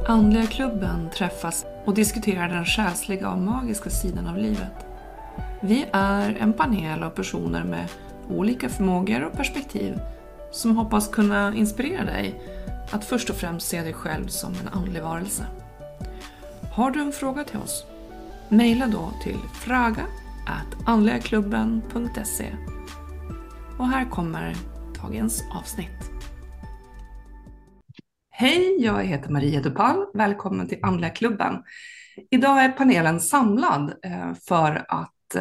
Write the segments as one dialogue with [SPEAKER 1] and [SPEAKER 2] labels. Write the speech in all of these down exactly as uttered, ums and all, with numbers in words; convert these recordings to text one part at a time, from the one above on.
[SPEAKER 1] Andliga klubben träffas och diskuterar den själsliga och magiska sidan av livet. Vi är en panel av personer med olika förmågor och perspektiv som hoppas kunna inspirera dig att först och främst se dig själv som en andlig varelse. Har du en fråga till oss? Maila då till fraga at andligaklubben punkt se. Och här kommer dagens avsnitt. Hej, jag heter Maria Dupal. Välkommen till Andliga klubben. Idag är panelen samlad för att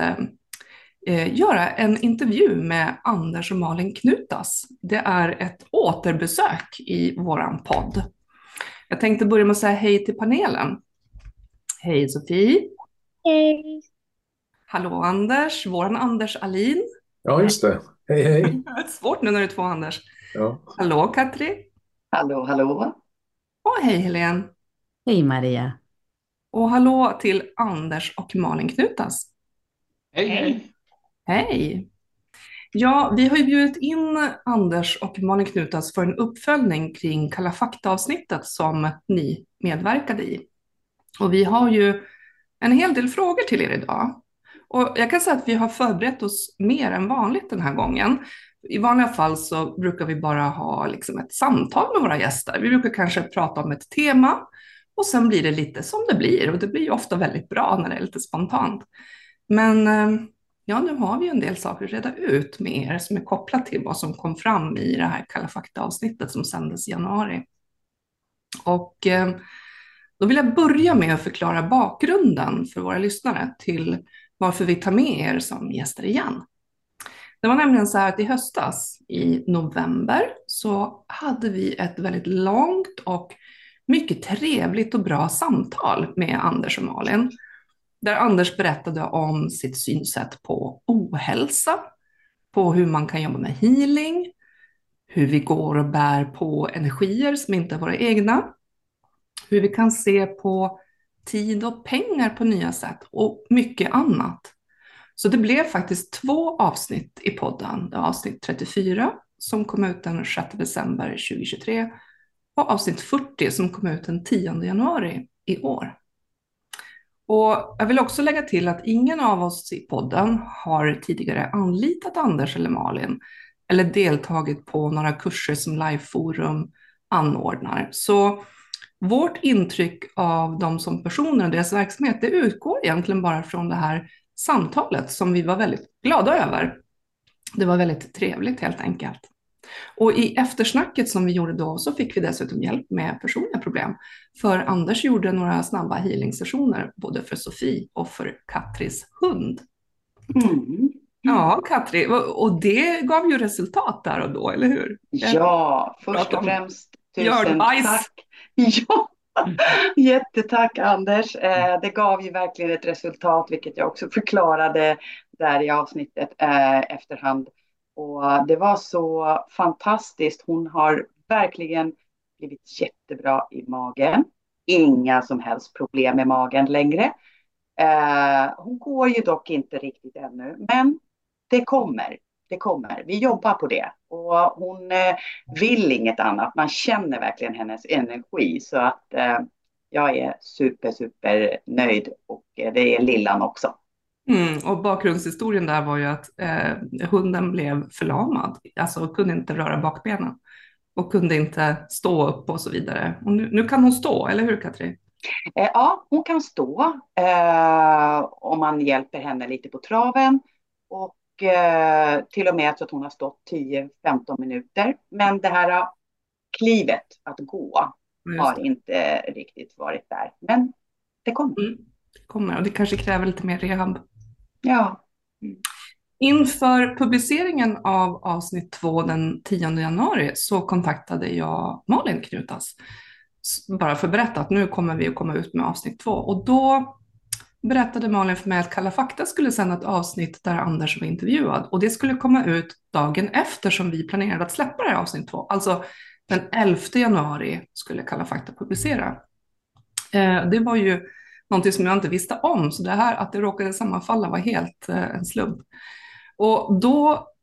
[SPEAKER 1] göra en intervju med Anders och Malin Knutas. Det är ett återbesök i våran podd. Jag tänkte börja med att säga hej till panelen. Hej Sofie.
[SPEAKER 2] Hej.
[SPEAKER 1] Hallå Anders, våran Anders Alin.
[SPEAKER 3] Ja, just det. Hej, hej.
[SPEAKER 1] Det är svårt nu när det är två Anders.
[SPEAKER 3] Ja.
[SPEAKER 1] Hallå Katri.
[SPEAKER 2] Hallå, hallå.
[SPEAKER 1] Och hej Helene.
[SPEAKER 4] Hej Maria.
[SPEAKER 1] Och hallå till Anders och Malin Knutas.
[SPEAKER 3] Hej, hej.
[SPEAKER 1] Hej. Ja, vi har ju bjudit in Anders och Malin Knutas för en uppföljning kring Kalla fakta-avsnittet som ni medverkade i. Och vi har ju en hel del frågor till er idag. Och jag kan säga att vi har förberett oss mer än vanligt den här gången. I vanliga fall så brukar vi bara ha liksom ett samtal med våra gäster. Vi brukar kanske prata om ett tema och sen blir det lite som det blir. Och det blir ju ofta väldigt bra när det är lite spontant. Men ja, nu har vi en del saker att reda ut med er som är kopplat till vad som kom fram i det här Kalla fakta-avsnittet som sändes i januari. Och då vill jag börja med att förklara bakgrunden för våra lyssnare till varför vi tar med er som gäster igen. Det var nämligen så här att i höstas, i november, så hade vi ett väldigt långt och mycket trevligt och bra samtal med Anders och Malin. Där Anders berättade om sitt synsätt på ohälsa, på hur man kan jobba med healing, hur vi går och bär på energier som inte är våra egna, hur vi kan se på tid och pengar på nya sätt och mycket annat. Så det blev faktiskt två avsnitt i podden. Det var avsnitt trettiofyra som kom ut den sjätte december tjugohundratjugotre och avsnitt fyrtio som kom ut den tionde januari i år. Och jag vill också lägga till att ingen av oss i podden har tidigare anlitat Anders eller Malin eller deltagit på några kurser som Liveforum anordnar. Så vårt intryck av dem som personer och deras verksamhet, det utgår egentligen bara från det här samtalet som vi var väldigt glada över. Det var väldigt trevligt helt enkelt. Och i eftersnacket som vi gjorde då så fick vi dessutom hjälp med personliga problem. För Anders gjorde några snabba healing-sessioner både för Sofie och för Katris hund.
[SPEAKER 2] Mm.
[SPEAKER 1] Ja, Katri, och det gav ju resultat där och då, eller hur?
[SPEAKER 2] Ja, först och främst tusen tack. Ja, jättetack Anders. Det gav ju verkligen ett resultat, vilket jag också förklarade där i avsnittet efterhand. Och det var så fantastiskt. Hon har verkligen blivit jättebra i magen. Inga som helst problem med magen längre. Hon går ju dock inte riktigt ännu, men det kommer. Det kommer. Vi jobbar på det. Och hon vill inget annat. Man känner verkligen hennes energi. Så att eh, jag är super, super nöjd. Och det är Lillan också.
[SPEAKER 1] Mm, och bakgrundshistorien där var ju att eh, hunden blev förlamad. Alltså kunde inte röra bakbenen. Och kunde inte stå upp och så vidare. Och nu, nu kan hon stå, eller hur Katrin?
[SPEAKER 2] Eh, ja, hon kan stå. Eh, om man hjälper henne lite på traven. Och till och med så att hon har stått tio till femton minuter. Men det här klivet att gå har inte riktigt varit där. Men det kommer.
[SPEAKER 1] Mm, det kommer och det kanske kräver lite mer rehab.
[SPEAKER 2] Ja.
[SPEAKER 1] Mm. Inför publiceringen av avsnitt två den tionde januari så kontaktade jag Malin Knutas. Bara för att berätta att nu kommer vi att komma ut med avsnitt två. Och då berättade Malin för mig att Kalla fakta skulle sända ett avsnitt där Anders var intervjuad. Och det skulle komma ut dagen efter som vi planerade att släppa det här avsnitt två. Alltså den elfte januari skulle Kalla fakta publicera. Eh, det var ju någonting som jag inte visste om. Så det här att det råkade sammanfalla var helt eh, en slump. Och då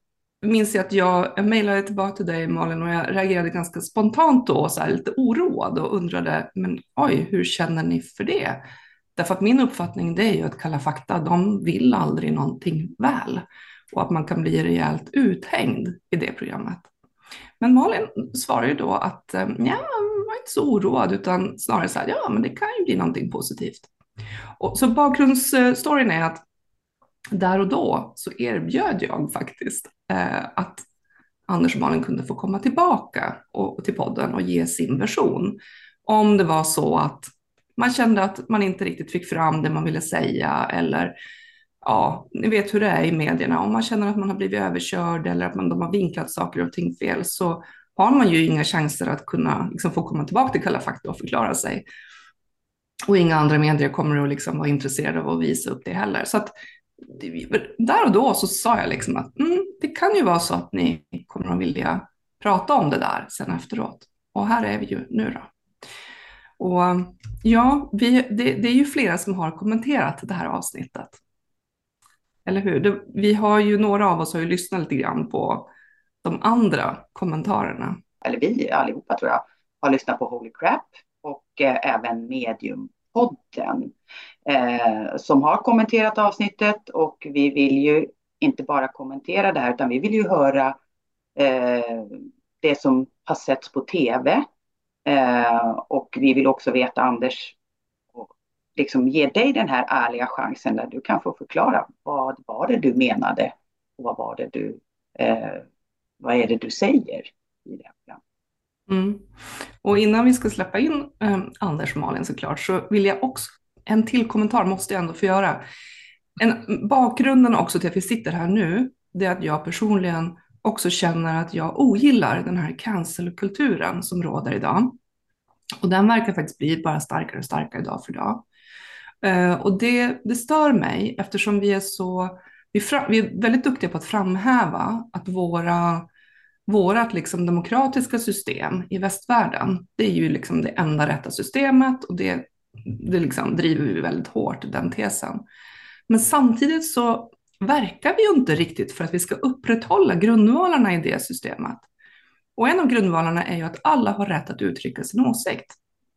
[SPEAKER 1] minns jag att jag, jag mejlade tillbaka till dig, Malin, och jag reagerade ganska spontant då, så här, lite oroad och undrade, men oj, hur känner ni för det? Därför att min uppfattning det är ju att Kalla fakta, de vill aldrig någonting väl och att man kan bli rejält uthängd i det programmet. Men Malin svarar ju då att ja, jag var inte så oroad utan snarare så här, ja men det kan ju bli någonting positivt. Och så bakgrundsstoryn är att där och då så erbjöd jag faktiskt eh, att Anders och Malin kunde få komma tillbaka och, till podden och ge sin version. Om det var så att man kände att man inte riktigt fick fram det man ville säga eller ja, ni vet hur det är i medierna. Om man känner att man har blivit överkörd eller att man, de har vinklat saker och ting fel så har man ju inga chanser att kunna liksom, få komma tillbaka till Kalla fakta och förklara sig. Och inga andra medier kommer att liksom, vara intresserade av att visa upp det heller. Så att där och då så sa jag liksom att mm, det kan ju vara så att ni kommer att vilja prata om det där sen efteråt. Och här är vi ju nu då. Och ja, vi, det, det är ju flera som har kommenterat det här avsnittet. Eller hur? Det, vi har ju, några av oss har ju lyssnat lite grann på de andra kommentarerna.
[SPEAKER 2] Eller vi allihopa tror jag har lyssnat på Holy Crap och eh, även Mediumpodden eh, som har kommenterat avsnittet, och vi vill ju inte bara kommentera det här utan vi vill ju höra eh, det som har setts på tv eh, och vi vill också veta, Anders, och liksom ge dig den här ärliga chansen där du kan få förklara vad var det du menade och vad var det du eh, vad är det du säger i det här.
[SPEAKER 1] Mm. Och innan vi ska släppa in eh, Anders och Malin såklart så vill jag också, en till kommentar måste jag ändå få göra. En, bakgrunden också till att vi sitter här nu, det är att jag personligen också känner att jag ogillar den här cancelkulturen som råder idag. Och den verkar faktiskt bli bara starkare och starkare dag för dag. Eh, och det, det stör mig eftersom vi är så, vi, fra, vi är väldigt duktiga på att framhäva att våra Vårat liksom demokratiska system i västvärlden, det är ju liksom det enda rätta systemet och det, det liksom driver vi väldigt hårt, den tesen. Men samtidigt så verkar vi ju inte riktigt för att vi ska upprätthålla grundvalarna i det systemet. Och en av grundvalarna är ju att alla har rätt att uttrycka sin åsikt.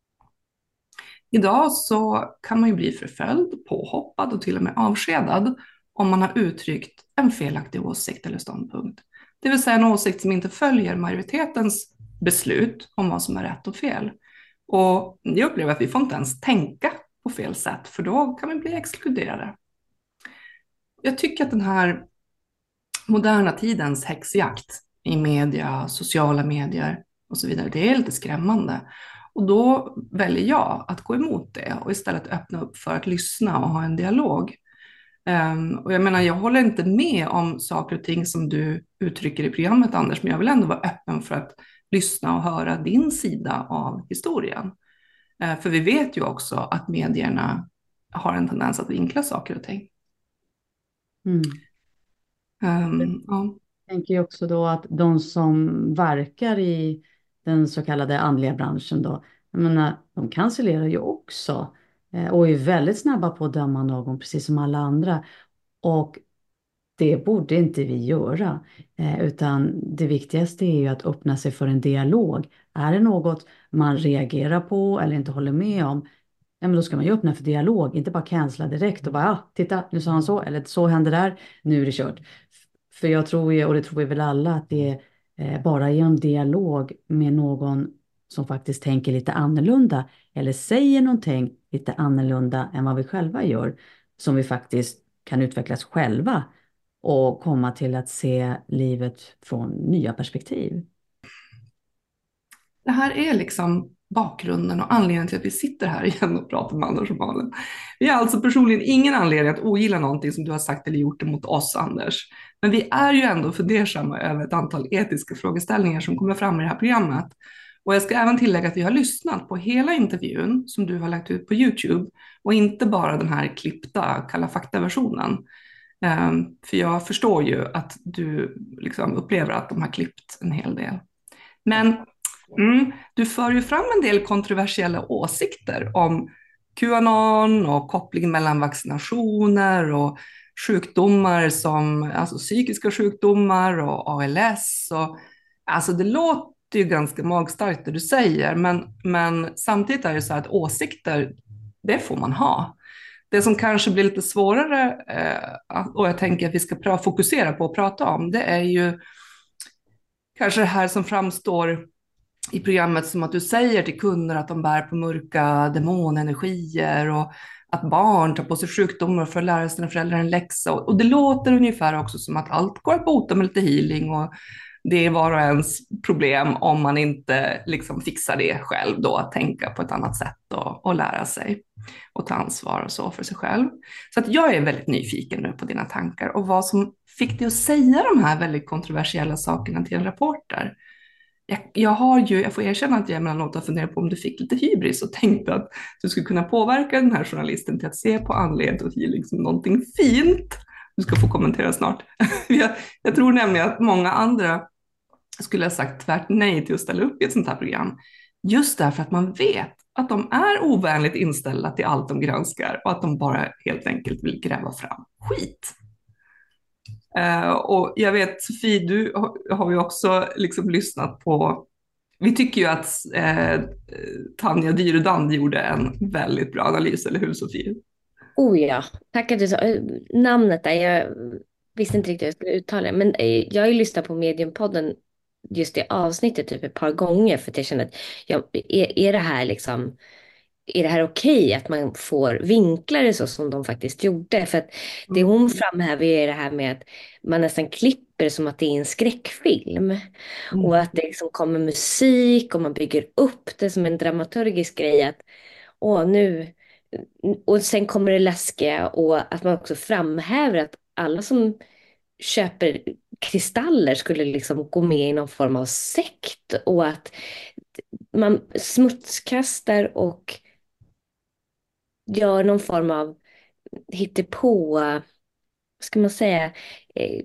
[SPEAKER 1] Idag så kan man ju bli förföljd, påhoppad och till och med avskedad om man har uttryckt en felaktig åsikt eller ståndpunkt. Det vill säga en åsikt som inte följer majoritetens beslut om vad som är rätt och fel. Och jag upplever att vi får inte ens tänka på fel sätt, för då kan vi bli exkluderade. Jag tycker att den här moderna tidens häxjakt i media, sociala medier och så vidare, det är lite skrämmande. Och då väljer jag att gå emot det och istället öppna upp för att lyssna och ha en dialog. Um, och jag menar, jag håller inte med om saker och ting som du uttrycker i programmet, Anders, men jag vill ändå vara öppen för att lyssna och höra din sida av historien. Uh, för vi vet ju också att medierna har en tendens att vinkla saker och ting.
[SPEAKER 4] Mm.
[SPEAKER 1] Um, ja.
[SPEAKER 4] Jag tänker ju också då att de som verkar i den så kallade andliga branschen då, jag menar, de cancellerar ju också. Och är väldigt snabba på att döma någon, precis som alla andra. Och det borde inte vi göra. Eh, utan det viktigaste är ju att öppna sig för en dialog. Är det något man reagerar på eller inte håller med om, ja, men då ska man ju öppna för dialog. Inte bara cancella direkt och bara, ja, titta, nu sa han så, eller så hände där, nu är det kört. För jag tror ju, och det tror vi väl alla, att det är eh, bara genom dialog med någon som faktiskt tänker lite annorlunda eller säger någonting lite annorlunda än vad vi själva gör, som vi faktiskt kan utvecklas själva och komma till att se livet från nya perspektiv.
[SPEAKER 1] Det här är liksom bakgrunden och anledningen till att vi sitter här igen och pratar med Anders och Malin. Vi har alltså personligen ingen anledning att ogilla någonting som du har sagt eller gjort emot oss, Anders. Men vi är ju ändå fundersamma över ett antal etiska frågeställningar som kommer fram i det här programmet. Och jag ska även tillägga att vi har lyssnat på hela intervjun som du har lagt ut på YouTube och inte bara den här klippta Kalla fakta-versionen. Um, för jag förstår ju att du liksom upplever att de har klippt en hel del. Men mm, du för ju fram en del kontroversiella åsikter om Qanon och kopplingen mellan vaccinationer och sjukdomar som alltså psykiska sjukdomar och A L S. Och, alltså det låter ju ganska magstarkt det du säger, men, men samtidigt är det så här att åsikter, det får man ha. Det som kanske blir lite svårare, eh, och jag tänker att vi ska pra- fokusera på att prata om, det är ju kanske det här som framstår i programmet som att du säger till kunder att de bär på mörka demonenergier och att barn tar på sig sjukdomar för att lära sina föräldrar en läxa. Och det låter ungefär också som att allt går att bota med lite healing och det är var och ens problem om man inte liksom fixar det själv då, att tänka på ett annat sätt och, och lära sig och ta ansvar och så för sig själv. Så att jag är väldigt nyfiken nu på dina tankar och vad som fick dig att säga de här väldigt kontroversiella sakerna till en reporter. Jag, jag har ju, jag får erkänna att jag emellanåt har funderat på om du fick lite hybris och tänkte att du skulle kunna påverka den här journalisten till att se på andlighet och healing som någonting fint. Du ska få kommentera snart. jag, jag tror nämligen att många andra skulle ha sagt tvärt nej till att ställa upp i ett sånt här program. Just därför att man vet att de är ovänligt inställda till allt de granskar och att de bara helt enkelt vill gräva fram skit. Uh, och jag vet, Sofie, du har, har ju också liksom lyssnat på, vi tycker ju att uh, Tanja Dyrudand gjorde en väldigt bra analys, eller hur Sofie?
[SPEAKER 5] Oh ja, tack att du sa namnet där, jag visste inte riktigt hur jag skulle uttala det, men jag har ju lyssnat på Mediumpodden just det avsnittet typ ett par gånger för att jag känner att ja, är, är det här liksom är det här okej att man får vinkla det så som de faktiskt gjorde? För att det hon framhäver är det här med att man nästan klipper som att det är en skräckfilm. Mm. Och att det liksom kommer musik och man bygger upp det som en dramaturgisk grej. Att, åh, nu... Och sen kommer det läskiga och att man också framhäver att alla som köper kristaller skulle liksom gå med i någon form av sekt. Och att man smutskastar och gör någon form av hittepå, vad ska man säga? Eh,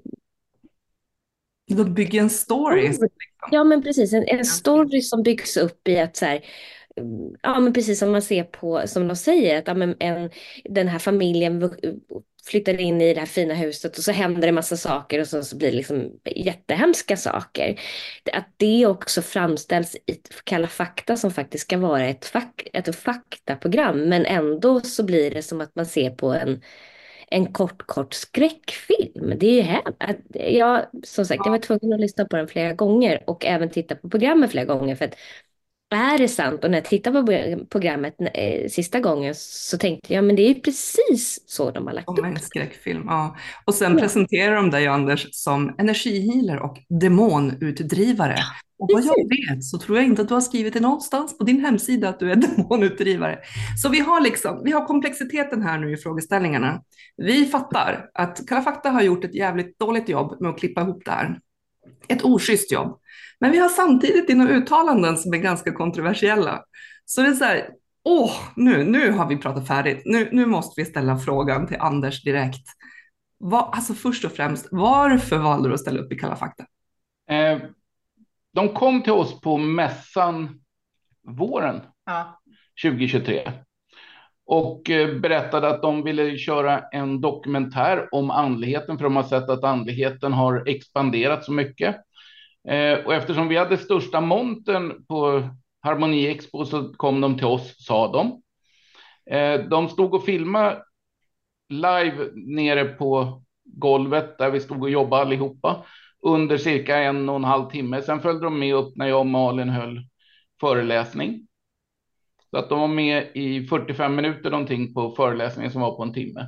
[SPEAKER 1] De bygger en story. Liksom.
[SPEAKER 5] Ja, men precis. En, en story som byggs upp i att så här, ja men precis som man ser på, som de säger, att ja, men en, den här familjen flyttar in i det här fina huset och så händer det massa saker och så, så blir det liksom jättehemska saker. Att det också framställs i Kalla fakta som faktiskt ska vara ett, fak, ett faktaprogram, men ändå så blir det som att man ser på en en kort, kort skräckfilm. Det är ju här. Jag, som sagt, jag var tvungen att lyssna på den flera gånger och även titta på programmet flera gånger för att är det sant? Och när jag tittade på programmet eh, sista gången så tänkte jag, men det är ju precis så de har lagt upp.
[SPEAKER 1] En skräckfilm, ja. Och sen ja. Presenterar de dig, Anders, som energihealer och demonutdrivare. Och vad jag vet så tror jag inte att du har skrivit det någonstans på din hemsida att du är demonutdrivare. Så vi har, liksom, vi har komplexiteten här nu i frågeställningarna. Vi fattar att Kalla fakta har gjort ett jävligt dåligt jobb med att klippa ihop det här. Ett oschysst jobb. Men vi har samtidigt dina uttalanden som är ganska kontroversiella. Så det är så här, åh, nu, nu har vi pratat färdigt. Nu, nu måste vi ställa frågan till Anders direkt. Vad, alltså först och främst, varför valde du att ställa upp i Kalla fakta?
[SPEAKER 3] Eh, de kom till oss på mässan våren ja. tjugo tjugotre. Och eh, berättade att de ville köra en dokumentär om andligheten. För de har sett att andligheten har expanderat så mycket. Eh, och eftersom vi hade största monten på Harmoni Expo så kom de till oss, sa de. Eh, de stod och filmade live nere på golvet där vi stod och jobbade allihopa under cirka en och en halv timme. Sen följde de med upp när jag och Malin höll föreläsning. Så att de var med i fyrtiofem minuter någonting på föreläsningen som var på en timme.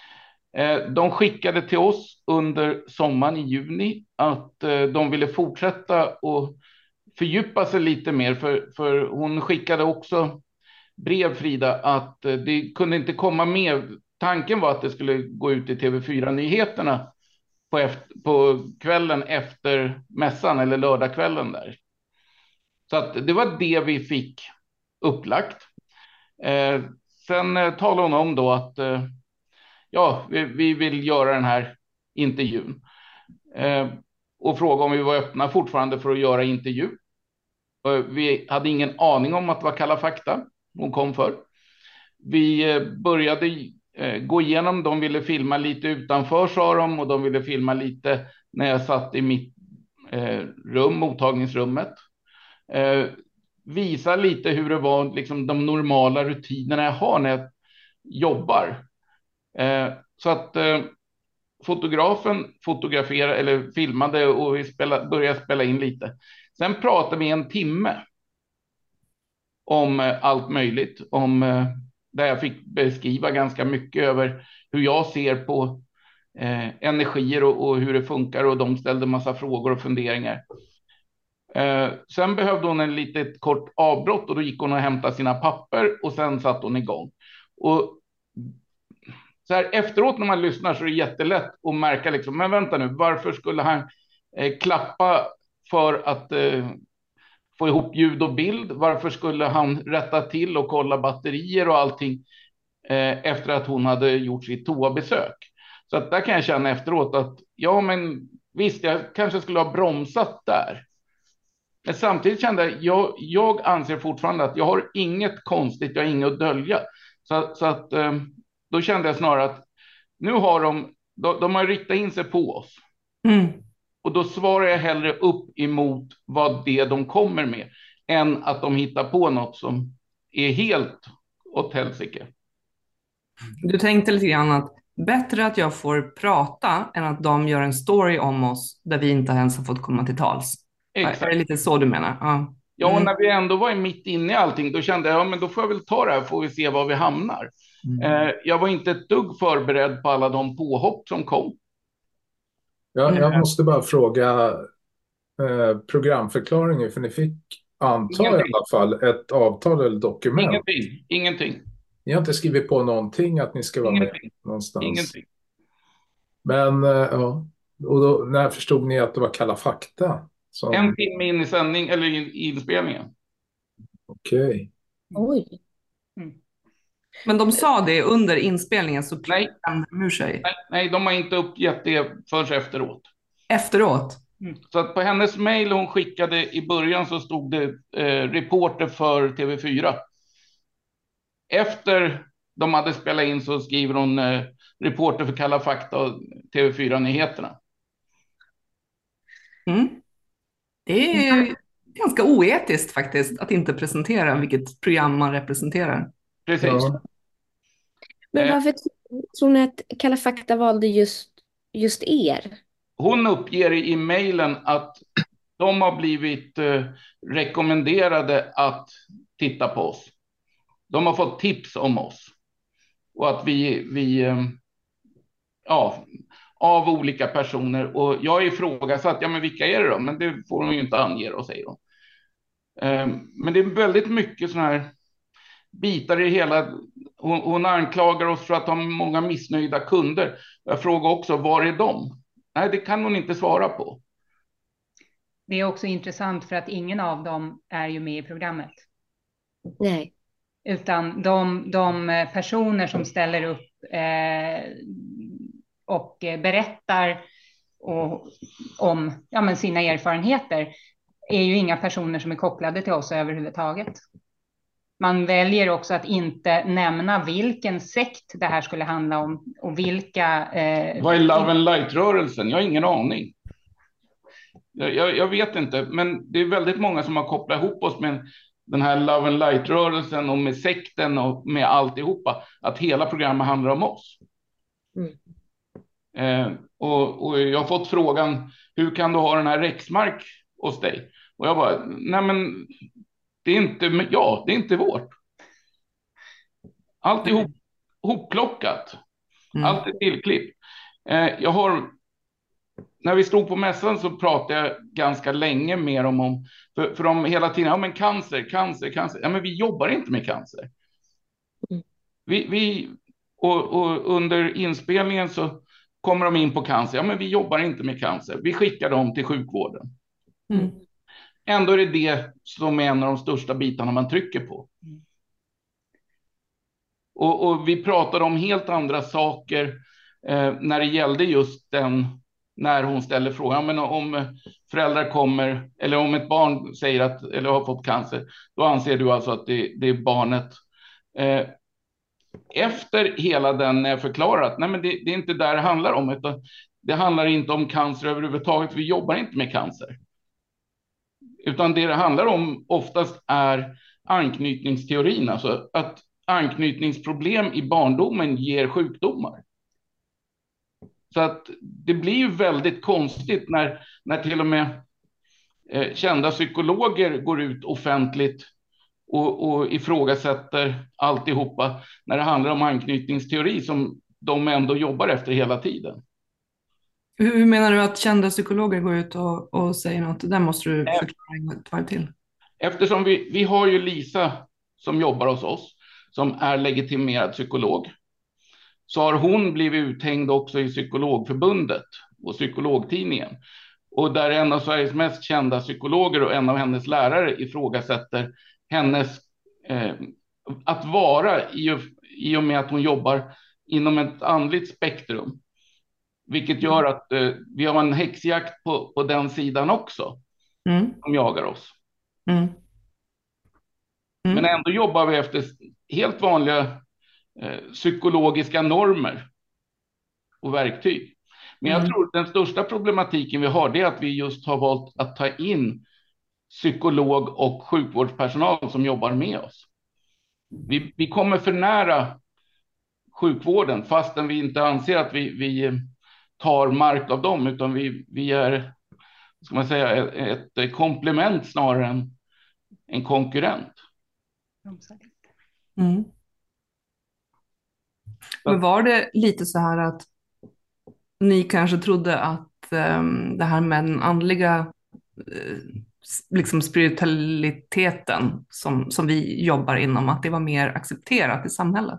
[SPEAKER 3] De skickade till oss under sommaren i juni att de ville fortsätta och fördjupa sig lite mer. För, för hon skickade också brev, Frida, att det kunde inte komma med. Tanken var att det skulle gå ut i T V fyra-nyheterna på, efter, på kvällen efter mässan eller lördagskvällen där. Så att det var det vi fick upplagt. Eh, sen eh, talade hon om då att eh, ja, vi, vi vill göra den här intervjun. Eh, och fråga om vi var öppna fortfarande för att göra intervju. Eh, vi hade ingen aning om att det var Kalla fakta hon kom för. Vi eh, började eh, gå igenom. De ville filma lite utanför, sa de, och de ville filma lite när jag satt i mitt eh, rum, mottagningsrummet. Eh, visa lite hur det var, liksom de normala rutinerna jag har när jag jobbar. Eh, så att eh, fotografen fotograferade eller filmade och vi spela, började spela in lite. Sen pratade vi en timme om eh, allt möjligt. Om, eh, där jag fick beskriva ganska mycket över hur jag ser på eh, energier och, och hur det funkar. Och de ställde massa frågor och funderingar. Eh, sen behövde hon en litet kort avbrott och då gick hon och hämtade sina papper och sen satt hon igång. Och så här, efteråt när man lyssnar så är det jättelätt att märka liksom, men vänta nu, varför skulle han eh, klappa för att eh, få ihop ljud och bild? Varför skulle han rätta till och kolla batterier och allting eh, efter att hon hade gjort sitt toabesök? Så att där kan jag känna efteråt att ja, men visst, jag kanske skulle ha bromsat där. Men samtidigt kände jag, jag, jag anser fortfarande att jag har inget konstigt, jag har inget att dölja. Så, så att eh, då kände jag snarare att nu har de, de, de har riktat in sig på oss.
[SPEAKER 1] Mm.
[SPEAKER 3] Och då svarar jag hellre upp emot vad det de kommer med än att de hittar på något som är helt åt helsike.
[SPEAKER 1] Du tänkte lite grann att bättre att jag får prata än att de gör en story om oss där vi inte ens har fått komma till tals.
[SPEAKER 3] Exakt.
[SPEAKER 1] Är det lite så du menar? Ja, mm.
[SPEAKER 3] Ja, och när vi ändå var mitt inne i allting, då kände jag, ja men då får jag väl ta det här, får vi se var vi hamnar. Mm. Eh, jag var inte ett dugg förberedd på alla de påhopp som kom.
[SPEAKER 6] Ja, jag måste bara fråga eh, programförklaringen, för ni fick anta ingenting. I alla fall ett avtal eller dokument.
[SPEAKER 3] Ingenting, ingenting.
[SPEAKER 6] Ni har inte skrivit på någonting att ni ska vara
[SPEAKER 3] ingenting.
[SPEAKER 6] med någonstans.
[SPEAKER 3] Ingenting.
[SPEAKER 6] Men, eh, ja, och då, när förstod ni att det var Kalla fakta? Som...
[SPEAKER 3] En timme in i sändning, eller i inspelningen.
[SPEAKER 6] Okej. Okay.
[SPEAKER 5] Oj.
[SPEAKER 1] Mm. Men de sa det under inspelningen så
[SPEAKER 3] nej.
[SPEAKER 1] De ur sig.
[SPEAKER 3] Nej, nej, de har inte uppgett det förrän efteråt.
[SPEAKER 1] Efteråt?
[SPEAKER 3] Mm. Så att på hennes mejl hon skickade i början så stod det eh, reporter för T V fyra. Efter de hade spelat in så skriver hon eh, reporter för Kalla fakta och T V fyra-nyheterna.
[SPEAKER 1] Mm. Det är mm. ganska oetiskt faktiskt att inte presentera vilket program man representerar.
[SPEAKER 3] Precis. Ja.
[SPEAKER 5] Men varför tror ni att Kalla fakta valde just, just er?
[SPEAKER 3] Hon uppger i mejlen att de har blivit eh, rekommenderade att titta på oss. De har fått tips om oss. Och att vi, vi eh, ja, av olika personer. Och jag ifrågasatt, ja men vilka är det då? Men det får de ju inte ange då, säger de. Eh, men det är väldigt mycket sådana här bitar i hela. Hon, hon anklagar oss för att ha många missnöjda kunder. Jag frågar också, var är de? Nej, det kan hon inte svara på.
[SPEAKER 7] Det är också intressant för att ingen av dem är ju med i programmet.
[SPEAKER 5] Nej.
[SPEAKER 7] Utan de, de personer som ställer upp eh, och berättar och, om ja, men sina erfarenheter är ju inga personer som är kopplade till oss överhuvudtaget. Man väljer också att inte nämna vilken sekt det här skulle handla om och vilka... Eh,
[SPEAKER 3] Vad är Love and Light-rörelsen? Jag har ingen aning. Jag, jag, jag vet inte, men det är väldigt många som har kopplat ihop oss med den här Love and Light-rörelsen och med sekten och med alltihopa. Att hela programmet handlar om oss.
[SPEAKER 5] Mm.
[SPEAKER 3] Eh, och, och jag har fått frågan, hur kan du ha den här Rexmark hos dig? Och jag bara, nej men... Det är inte, ja, det är inte vårt. Allt är ihop, hopplockat. Mm. Allt är tillklippt. Eh, jag har, när vi stod på mässan så pratade jag ganska länge mer om, om för, för de hela tiden, ja men cancer, cancer, cancer. Ja men vi jobbar inte med cancer.
[SPEAKER 5] Mm.
[SPEAKER 3] Vi, vi och, och under inspelningen så kommer de in på cancer. Ja men vi jobbar inte med cancer. Vi skickar dem till sjukvården.
[SPEAKER 1] Mm.
[SPEAKER 3] Ändå är det det som är en av de största bitarna man trycker på. Mm. Och, och vi pratade om helt andra saker eh, när det gällde just den, när hon ställer frågan, men om föräldrar kommer, eller om ett barn säger att, eller har fått cancer, då anser du alltså att det, det är barnet. Eh, efter hela den är förklarat, nej men det, det är inte där det handlar om, utan det handlar inte om cancer överhuvudtaget. Vi jobbar inte med cancer. Utan det det handlar om oftast är anknytningsteorin, alltså att anknytningsproblem i barndomen ger sjukdomar. Så att det blir ju väldigt konstigt när, när till och med eh, kända psykologer går ut offentligt och, och ifrågasätter alltihopa när det handlar om anknytningsteori som de ändå jobbar efter hela tiden.
[SPEAKER 1] Hur menar du att kända psykologer går ut och, och säger något? Där måste du förklara ett varv till.
[SPEAKER 3] Eftersom vi, vi har ju Lisa som jobbar hos oss, som är legitimerad psykolog, så har hon blivit uthängd också i Psykologförbundet och Psykologtidningen. Och där en av Sveriges mest kända psykologer och en av hennes lärare ifrågasätter hennes eh, att vara i, i och med att hon jobbar inom ett andligt spektrum. Vilket gör att eh, vi har en häxjakt på, på den sidan också. Mm. Som jagar oss. Mm. Mm. Men ändå jobbar vi efter helt vanliga eh, psykologiska normer och verktyg. Men jag mm. tror att den största problematiken vi har, det är att vi just har valt att ta in psykolog och sjukvårdspersonal som jobbar med oss. Vi, vi kommer för nära sjukvården fastän vi inte anser att vi, vi tar mark av dem, utan vi, vi är, ska man säga, ett, ett komplement snarare än en konkurrent.
[SPEAKER 1] Mm. Men var det lite så här att ni kanske trodde att um, det här med den andliga uh, liksom spiritualiteten som, som vi jobbar inom, att det var mer accepterat i samhället?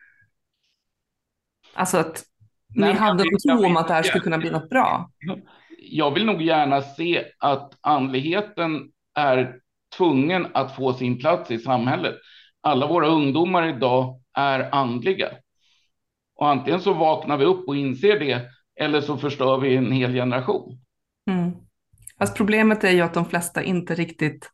[SPEAKER 1] Alltså att Nej, ni hade en tro om att det här skulle kunna bli något bra?
[SPEAKER 3] Jag vill nog gärna se att andligheten är tvungen att få sin plats i samhället. Alla våra ungdomar idag är andliga. Och antingen så vaknar vi upp och inser det, eller så förstör vi en hel generation.
[SPEAKER 1] Mm. Alltså problemet är ju att de flesta inte riktigt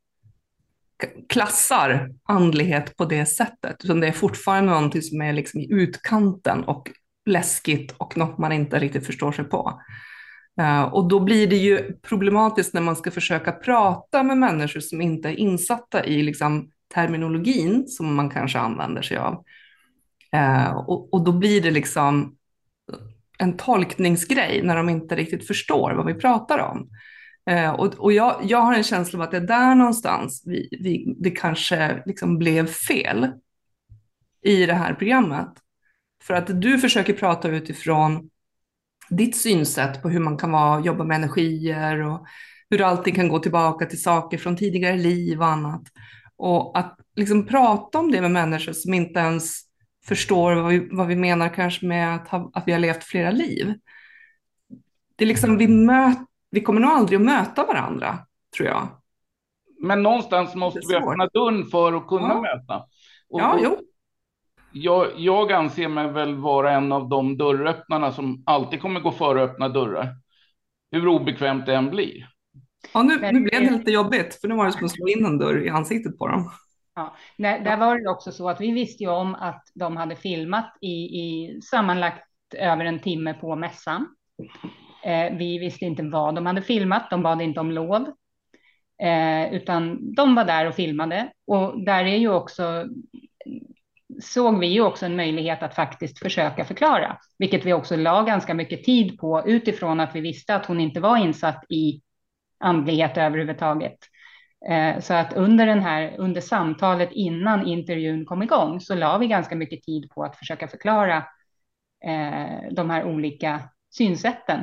[SPEAKER 1] klassar andlighet på det sättet. Utan det är fortfarande någonting som är liksom i utkanten och läskigt och något man inte riktigt förstår sig på. Uh, och då blir det ju problematiskt när man ska försöka prata med människor som inte är insatta i liksom terminologin som man kanske använder sig av. Uh, och, och då blir det liksom en tolkningsgrej när de inte riktigt förstår vad vi pratar om. Uh, och och jag, jag har en känsla av att det är där någonstans vi, vi, det kanske liksom blev fel i det här programmet. För att du försöker prata utifrån ditt synsätt på hur man kan vara, jobba med energier och hur allting kan gå tillbaka till saker från tidigare liv och annat. Och att liksom prata om det med människor som inte ens förstår vad vi, vad vi menar kanske med att, ha, att vi har levt flera liv. Det är liksom, vi, möt, vi kommer nog aldrig att möta varandra, tror jag.
[SPEAKER 3] Men någonstans måste vi öppna dörren för att kunna
[SPEAKER 1] ja.
[SPEAKER 3] möta. Och,
[SPEAKER 1] ja, jo.
[SPEAKER 3] Jag, jag anser mig väl vara en av de dörröppnarna som alltid kommer gå före öppna dörrar. Hur obekvämt det än blir.
[SPEAKER 1] Ja, nu, nu blev det lite jobbigt, för nu var det som att slå in en dörr i ansiktet på dem.
[SPEAKER 7] Ja, där, där var det också så att vi visste ju om att de hade filmat i, i sammanlagt över en timme på mässan. Eh, vi visste inte vad de hade filmat, de bad inte om lov. Eh, utan de var där och filmade. Och där är ju också... såg vi ju också en möjlighet att faktiskt försöka förklara, vilket vi också la ganska mycket tid på utifrån att vi visste att hon inte var insatt i andlighet överhuvudtaget. Eh, så att under, den här, under samtalet innan intervjun kom igång så la vi ganska mycket tid på att försöka förklara eh, de här olika synsätten.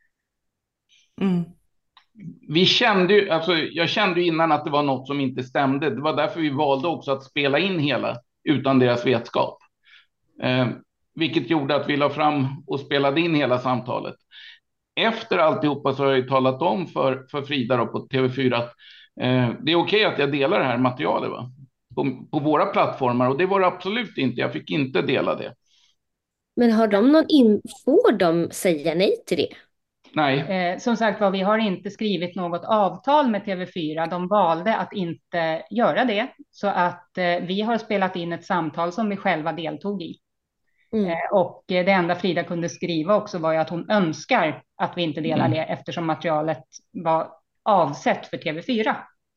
[SPEAKER 1] Mm.
[SPEAKER 3] Vi kände ju, alltså jag kände ju innan att det var något som inte stämde. Det var därför vi valde också att spela in hela utan deras vetskap. Eh, vilket gjorde att vi la fram och spelade in hela samtalet. Efter alltihopa så har jag ju talat om för, för Frida då på T V fyra att eh, det är okej att jag delar det här materialet va? På, på våra plattformar, och det var det absolut inte. Jag fick inte dela det.
[SPEAKER 5] Men har de någon in... får de säga nej till det?
[SPEAKER 3] Nej.
[SPEAKER 7] Eh, som sagt var, vi har inte skrivit något avtal med T V fyra. De valde att inte göra det. Så att eh, vi har spelat in ett samtal som vi själva deltog i. Mm. Eh, och det enda Frida kunde skriva också var ju att hon önskar att vi inte delar mm. det, eftersom materialet var avsett för T V fyra.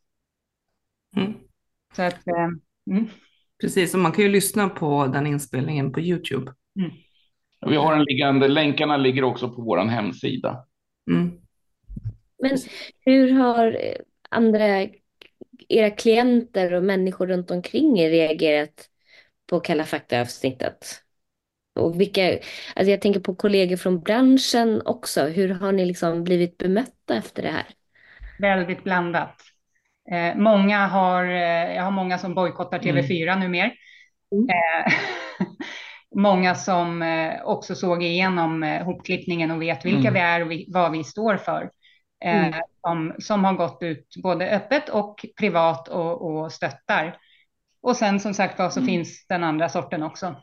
[SPEAKER 1] Mm.
[SPEAKER 7] Så att, eh, mm.
[SPEAKER 1] Precis, och man kan ju lyssna på den inspelningen på YouTube.
[SPEAKER 7] Mm.
[SPEAKER 3] Vi har en liggande, länkarna ligger också på vår hemsida.
[SPEAKER 1] Mm.
[SPEAKER 5] Men hur har andra, era klienter och människor runt omkring er reagerat på Kalla fakta-avsnittet? Och vilka, alltså jag tänker på kollegor från branschen också. Hur har ni liksom blivit bemötta efter det här?
[SPEAKER 7] Väldigt blandat. Eh, många har, eh, jag har många som bojkottar T V fyra mm. numera. Mm. Eh, många som eh, också såg igenom eh, hopklippningen och vet vilka mm. vi är och vi, vad vi står för. Eh, mm. som, som har gått ut både öppet och privat och, och stöttar. Och sen som sagt var så mm. finns den andra sorten också.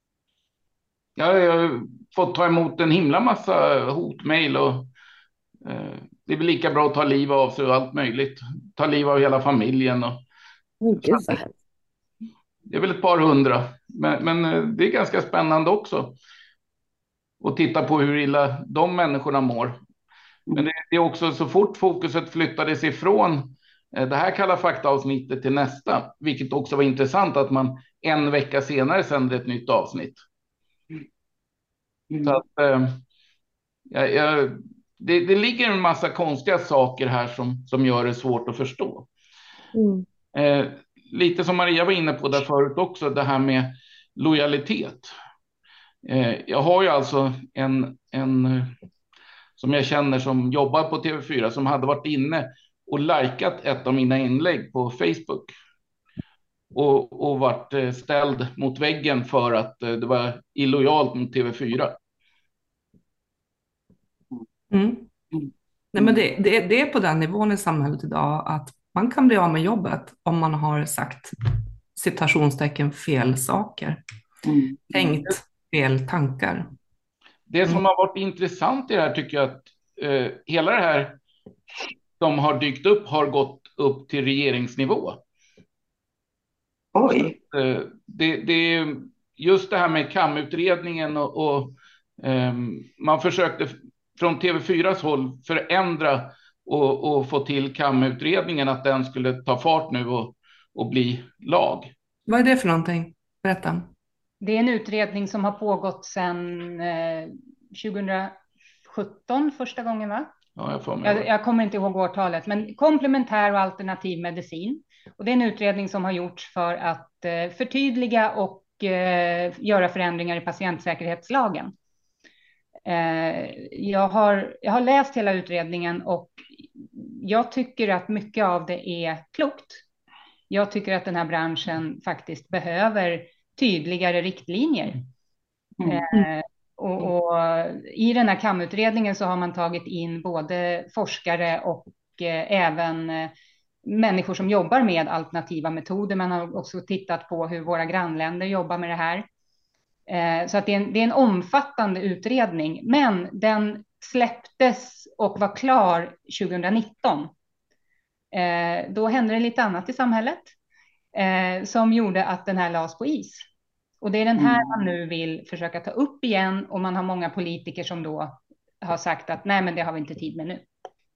[SPEAKER 3] Ja, jag har fått ta emot en himla massa hotmail och eh, det är väl lika bra att ta liv av sig och allt möjligt. Ta liv av hela familjen. Och,
[SPEAKER 5] oh, Gud, så här.
[SPEAKER 3] Det är väl ett par hundra. Men, men det är ganska spännande också. Och titta på hur illa de människorna mår. Men det, det är också så fort fokuset flyttades ifrån det här Kalla fakta-avsnittet till nästa. Vilket också var intressant att man en vecka senare sände ett nytt avsnitt. Mm. Så att, eh, jag, jag, det, det ligger en massa konstiga saker här som, som gör det svårt att förstå. Mm. Eh, lite som Maria var inne på där förut också, det här med lojalitet. Eh, jag har ju alltså en, en som jag känner som jobbar på T V fyra som hade varit inne och likat ett av mina inlägg på Facebook. Och, och varit ställd mot väggen för att det var illojalt mot T V fyra.
[SPEAKER 1] Mm. Nej, men det, det, det är på den nivån i samhället idag att man kan bli av med jobbet om man har sagt citationstecken fel saker. Mm. Tänkt fel tankar.
[SPEAKER 3] Det som mm. har varit intressant i det här tycker jag att eh, hela det här som har dykt upp har gått upp till regeringsnivå.
[SPEAKER 2] Oj.
[SPEAKER 3] Så, eh, det, det, just det här med K A M-utredningen och, och eh, man försökte från T V fyras håll förändra och, och få till K A M-utredningen att den skulle ta fart nu och, och bli lag.
[SPEAKER 1] Vad är det för någonting? Berätta.
[SPEAKER 7] Det är en utredning som har pågått sedan eh, tjugosjutton första gången, va?
[SPEAKER 3] Ja, jag, får mig
[SPEAKER 7] jag, jag kommer inte ihåg årtalet, men komplementär och alternativ medicin. Och det är en utredning som har gjorts för att eh, förtydliga och eh, göra förändringar i patientsäkerhetslagen. Eh, jag, har, jag har läst hela utredningen och jag tycker att mycket av det är klokt. Jag tycker att den här branschen faktiskt behöver tydligare riktlinjer. Mm. Eh, och, och i den här K A M-utredningen så har man tagit in både forskare och eh, även eh, människor som jobbar med alternativa metoder. Man har också tittat på hur våra grannländer jobbar med det här. Eh, så att det är, en, det är en omfattande utredning, men den släpptes och var klar tjugonitton. Eh, då hände det lite annat i samhället eh, som gjorde att den här lades på is. Och det är den här man nu vill försöka ta upp igen, och man har många politiker som då har sagt att nej, men det har vi inte tid med nu.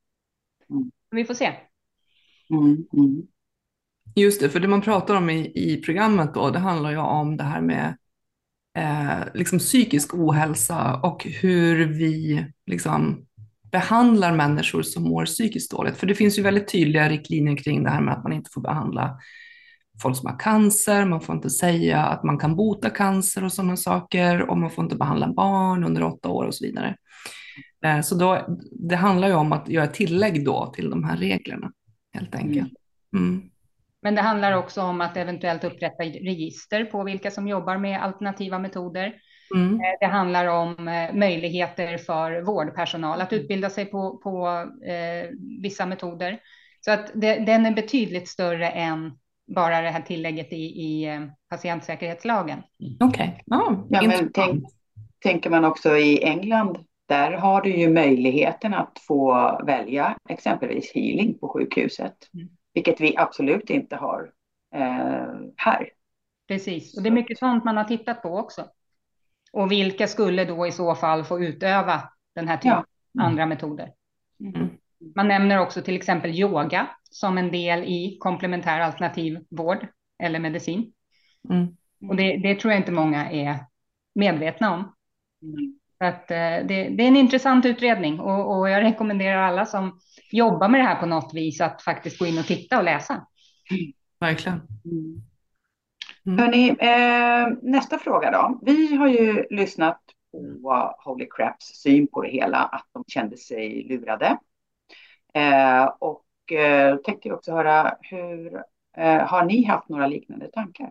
[SPEAKER 7] Vi får se.
[SPEAKER 2] Mm, mm.
[SPEAKER 1] Just det, för det man pratar om i, i programmet då, det handlar ju om det här med eh, liksom psykisk ohälsa och hur vi liksom behandlar människor som mår psykiskt dåligt. För det finns ju väldigt tydliga riktlinjer kring det här med att man inte får behandla folk som har cancer, man får inte säga att man kan bota cancer och sådana saker, och man får inte behandla barn under åtta år och så vidare. Så då, det handlar ju om att göra tillägg då till de här reglerna, helt enkelt. Mm.
[SPEAKER 7] Men det handlar också om att eventuellt upprätta register på vilka som jobbar med alternativa metoder. Mm. Det handlar om möjligheter för vårdpersonal att utbilda sig på, på eh, vissa metoder. Så att det, den är betydligt större än bara det här tillägget i, i patientsäkerhetslagen.
[SPEAKER 1] Okej. Okay. Oh,
[SPEAKER 2] ja, men tänk, tänker man också i England, där har du ju möjligheten att få välja exempelvis healing på sjukhuset. Mm. Vilket vi absolut inte har eh, här.
[SPEAKER 7] Precis, och det är mycket sånt man har tittat på också. Och vilka skulle då i så fall få utöva den här typen av ja. andra metoder. Mm. Man nämner också till exempel yoga som en del i komplementär alternativ vård eller medicin. Mm. Och det, det tror jag inte många är medvetna om. Mm. För att, eh, det, det är en intressant utredning och, och jag rekommenderar alla som jobbar med det här på något vis att faktiskt gå in och titta och läsa.
[SPEAKER 1] Mm. Verkligen. Mm.
[SPEAKER 2] Mm. Hörrni, eh, nästa fråga då. Vi har ju lyssnat på Holy Craps syn på det hela, att de kände sig lurade. Eh, och eh, tänkte jag också höra, hur eh, har ni haft några liknande tankar?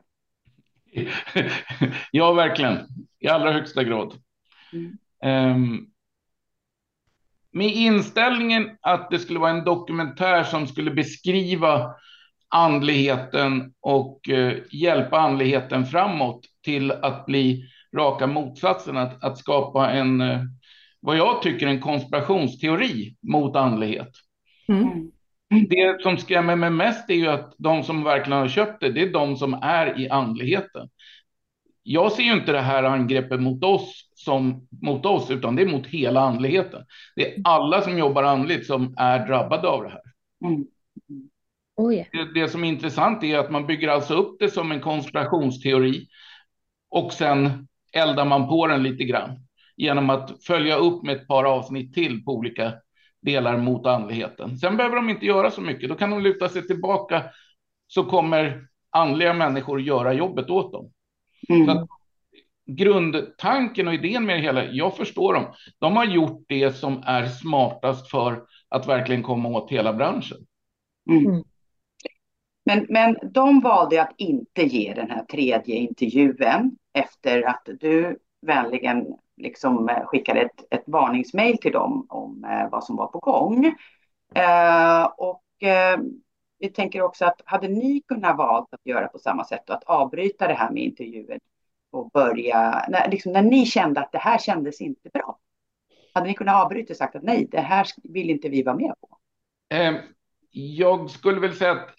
[SPEAKER 3] Ja, verkligen. I allra högsta grad. Mm. Um, med inställningen att det skulle vara en dokumentär som skulle beskriva andligheten och uh, hjälpa andligheten framåt till att bli raka motsatsen, att, att skapa en, uh, vad jag tycker, en konspirationsteori mot andlighet. Mm. Det som skrämmer mig mest är ju att de som verkligen har köpt det, det är de som är i andligheten. Jag ser ju inte det här angreppet mot oss som mot oss, utan det är mot hela andligheten. Det är alla som jobbar andligt som är drabbade av det här. Mm.
[SPEAKER 5] Oh yeah.
[SPEAKER 3] det, det som är intressant är att man bygger alltså upp det som en konspirationsteori och sen eldar man på den lite grann genom att följa upp med ett par avsnitt till på olika delar mot andligheten. Sen behöver de inte göra så mycket. Då kan de luta sig tillbaka, så kommer andliga människor göra jobbet åt dem. Mm. Så att grundtanken och idén med det hela, jag förstår dem. De har gjort det som är smartast för att verkligen komma åt hela branschen.
[SPEAKER 2] Mm. Men, men de valde att inte ge den här tredje intervjun efter att du vänligen liksom skickade ett, ett varningsmail till dem om eh, vad som var på gång. Eh, och eh, vi tänker också att hade ni kunnat valt att göra på samma sätt och att avbryta det här med intervjun och börja, när, liksom, när ni kände att det här kändes inte bra, hade ni kunnat avbryta och sagt att nej, det här vill inte vi vara med på?
[SPEAKER 3] Eh, jag skulle väl säga att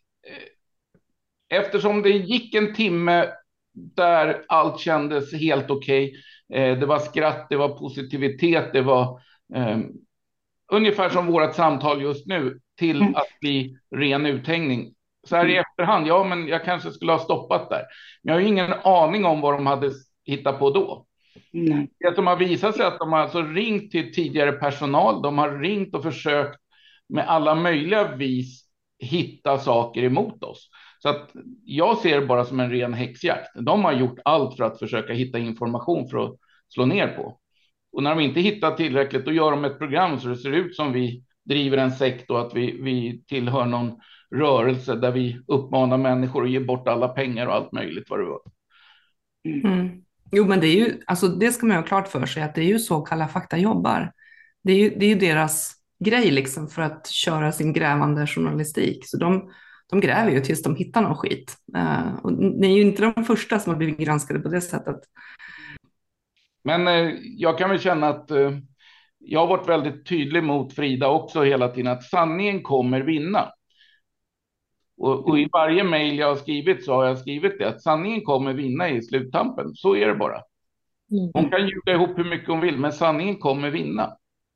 [SPEAKER 3] eh, eftersom det gick en timme där allt kändes helt okej, eh, det var skratt, det var positivitet, det var eh, ungefär som vårt samtal just nu, till mm. att bli ren uthängning. Så här i efterhand, ja men jag kanske skulle ha stoppat där. Men jag har ju ingen aning om vad de hade hittat på då. Mm. Det som har visat sig att de har alltså ringt till tidigare personal, de har ringt och försökt med alla möjliga vis hitta saker emot oss. Så att jag ser det bara som en ren häxjakt. De har gjort allt för att försöka hitta information för att slå ner på. Och när de inte hittar tillräckligt, då gör de ett program så det ser ut som vi driver en sekt och att vi, vi tillhör någon rörelse där vi uppmanar människor att ge bort alla pengar och allt möjligt vad det var.
[SPEAKER 1] Mm. Jo, men det är ju, alltså det ska man ha klart för sig att det är ju så Kalla fakta jobbar. Det är ju, det är ju deras grej liksom för att köra sin grävande journalistik. Så de, de gräver ju tills de hittar någon skit. Uh, och ni är ju inte de första som har blivit granskade på det sättet.
[SPEAKER 3] Men uh, jag kan väl känna att uh, jag har varit väldigt tydlig mot Frida också hela tiden att sanningen kommer vinna. Och, och i varje mejl jag har skrivit så har jag skrivit det, att sanningen kommer vinna i sluttampen. Så är det bara. Hon kan ljuga ihop hur mycket hon vill, men sanningen kommer vinna.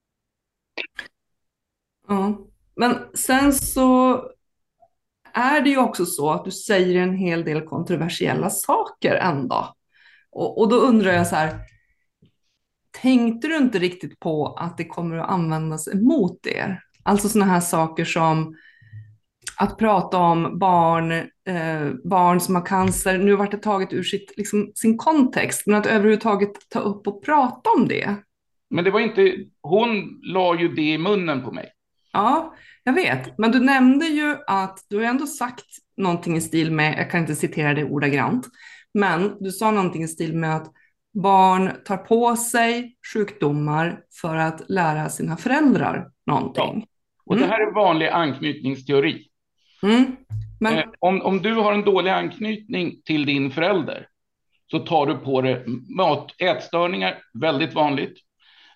[SPEAKER 1] Ja, men sen så är det ju också så att du säger en hel del kontroversiella saker ändå. Och, och då undrar jag så här, tänkte du inte riktigt på att det kommer att användas emot er? Alltså såna här saker som att prata om barn, eh, barn som har cancer. Nu har det tagit ur sitt, liksom, sin kontext, men att överhuvudtaget ta upp och prata om det.
[SPEAKER 3] Men det var inte, hon la ju det i munnen på mig.
[SPEAKER 1] Ja, jag vet. Men du nämnde ju att du har ändå sagt någonting i stil med, jag kan inte citera det ordagrant, men du sa någonting i stil med att barn tar på sig sjukdomar för att lära sina föräldrar någonting.
[SPEAKER 3] Ja. Och det här är vanlig anknytningsteori.
[SPEAKER 1] Mm. Men...
[SPEAKER 3] Eh, om, om du har en dålig anknytning till din förälder så tar du på det mat, ätstörningar, väldigt vanligt.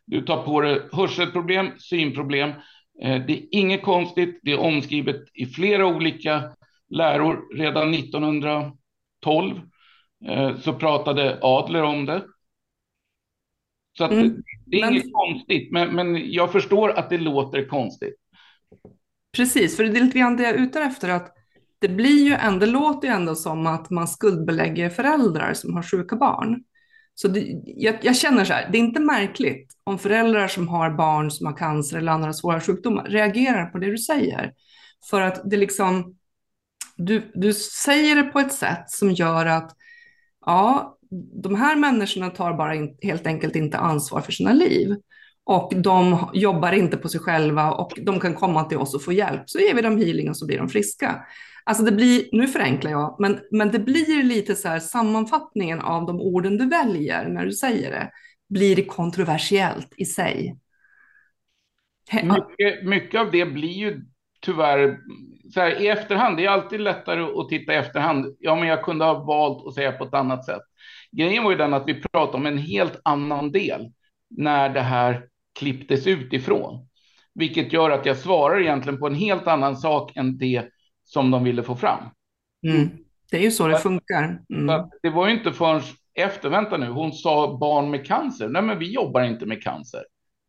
[SPEAKER 3] Du tar på dig hörselproblem, synproblem. Eh, det är inget konstigt. Det är omskrivet i flera olika läror. Redan nittonhundratolv eh, så pratade Adler om det. Så att mm. det, det är men... inget konstigt. Men, men jag förstår att det låter konstigt.
[SPEAKER 1] Precis, för det är lite grann det jag är ute efter, att det blir ju ändå, det låter ju ändå som att man skuldbelägger föräldrar som har sjuka barn. Så det, jag, jag känner så här, det är inte märkligt om föräldrar som har barn som har cancer eller andra svåra sjukdomar reagerar på det du säger. För att det liksom, du, du säger det på ett sätt som gör att ja, de här människorna tar bara in, helt enkelt inte ansvar för sina liv. Och de jobbar inte på sig själva och de kan komma till oss och få hjälp. Så ger vi dem healing och så blir de friska. Alltså det blir, nu förenklar jag, men, men det blir lite så här, sammanfattningen av de orden du väljer när du säger det, blir det kontroversiellt i sig.
[SPEAKER 3] Mycket, mycket av det blir ju tyvärr, så här, i efterhand, det är alltid lättare att titta i efterhand. Ja, men jag kunde ha valt att säga på ett annat sätt. Grejen var ju den att vi pratade om en helt annan del när det här klipptes utifrån. Vilket gör att jag svarar egentligen på en helt annan sak än det som de ville få fram.
[SPEAKER 1] Mm. Det är ju så det funkar. Mm.
[SPEAKER 3] Så det var ju inte förrän efter, vänta nu, hon sa barn med cancer. Nej, men vi jobbar inte med cancer.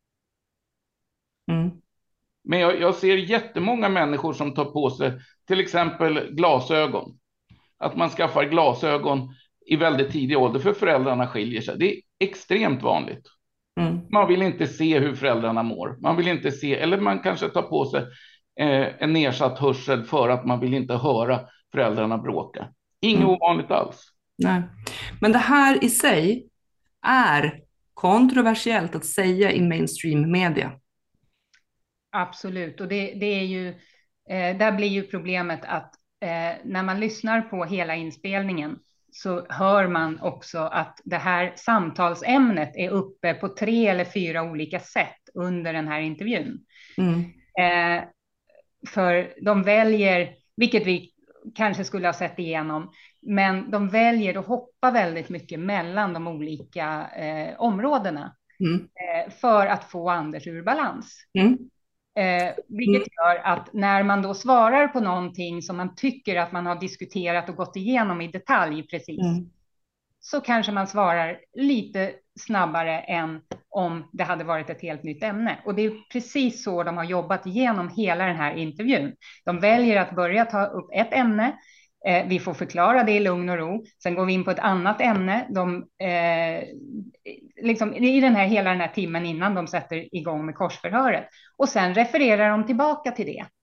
[SPEAKER 1] Mm.
[SPEAKER 3] Men jag, jag ser jättemånga människor som tar på sig till exempel glasögon. Att man skaffar glasögon i väldigt tidig ålder för föräldrarna skiljer sig. Det är extremt vanligt.
[SPEAKER 1] Mm.
[SPEAKER 3] Man vill inte se hur föräldrarna mår. Man vill inte se, eller man kanske tar på sig eh, en nedsatt hörsel för att man vill inte höra föräldrarna bråka. Inget mm. ovanligt alls.
[SPEAKER 1] Nej. Men det här i sig är kontroversiellt att säga i mainstream media.
[SPEAKER 7] Absolut, och det, det är ju, eh, där blir ju problemet att eh, när man lyssnar på hela inspelningen så hör man också att det här samtalsämnet är uppe på tre eller fyra olika sätt under den här intervjun.
[SPEAKER 1] Mm.
[SPEAKER 7] Eh, för de väljer, vilket vi kanske skulle ha sett igenom, men de väljer att hoppa väldigt mycket mellan de olika eh, områdena
[SPEAKER 1] mm.
[SPEAKER 7] eh, för att få Anders ur balans.
[SPEAKER 1] Mm.
[SPEAKER 7] Eh, vilket gör att när man då svarar på någonting som man tycker att man har diskuterat och gått igenom i detalj precis,
[SPEAKER 1] mm.
[SPEAKER 7] så kanske man svarar lite snabbare än om det hade varit ett helt nytt ämne. Och det är precis så de har jobbat igenom hela den här intervjun. De väljer att börja ta upp ett ämne. Eh, vi får förklara det i lugn och ro. Sen går vi in på ett annat ämne. De, eh, liksom, i den här, hela den här timmen innan de sätter igång med korsförhöret. Och sen refererar de tillbaka till det.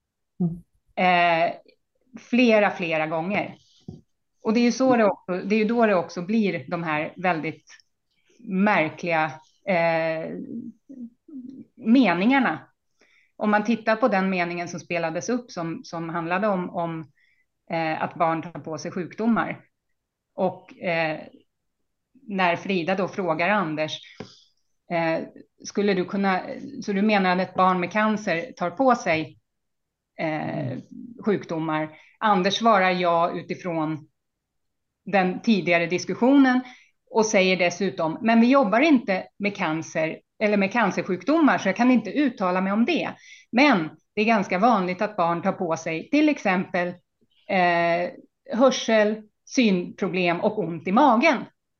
[SPEAKER 7] Eh, flera, flera gånger. Och det är ju så det också, det är ju då det också blir de här väldigt märkliga eh, meningarna. Om man tittar på den meningen som spelades upp som, som handlade om, om eh, att barn tar på sig sjukdomar. Och eh, när Frida då frågar Anders, eh, skulle du kunna, så du menar att ett barn med cancer tar på sig eh, sjukdomar? Anders svarar ja utifrån den tidigare diskussionen och säger dessutom, men vi jobbar inte med cancer eller med cancersjukdomar så jag kan inte uttala mig om det. Men det är ganska vanligt att barn tar på sig till exempel eh, hörsel, synproblem och ont i magen.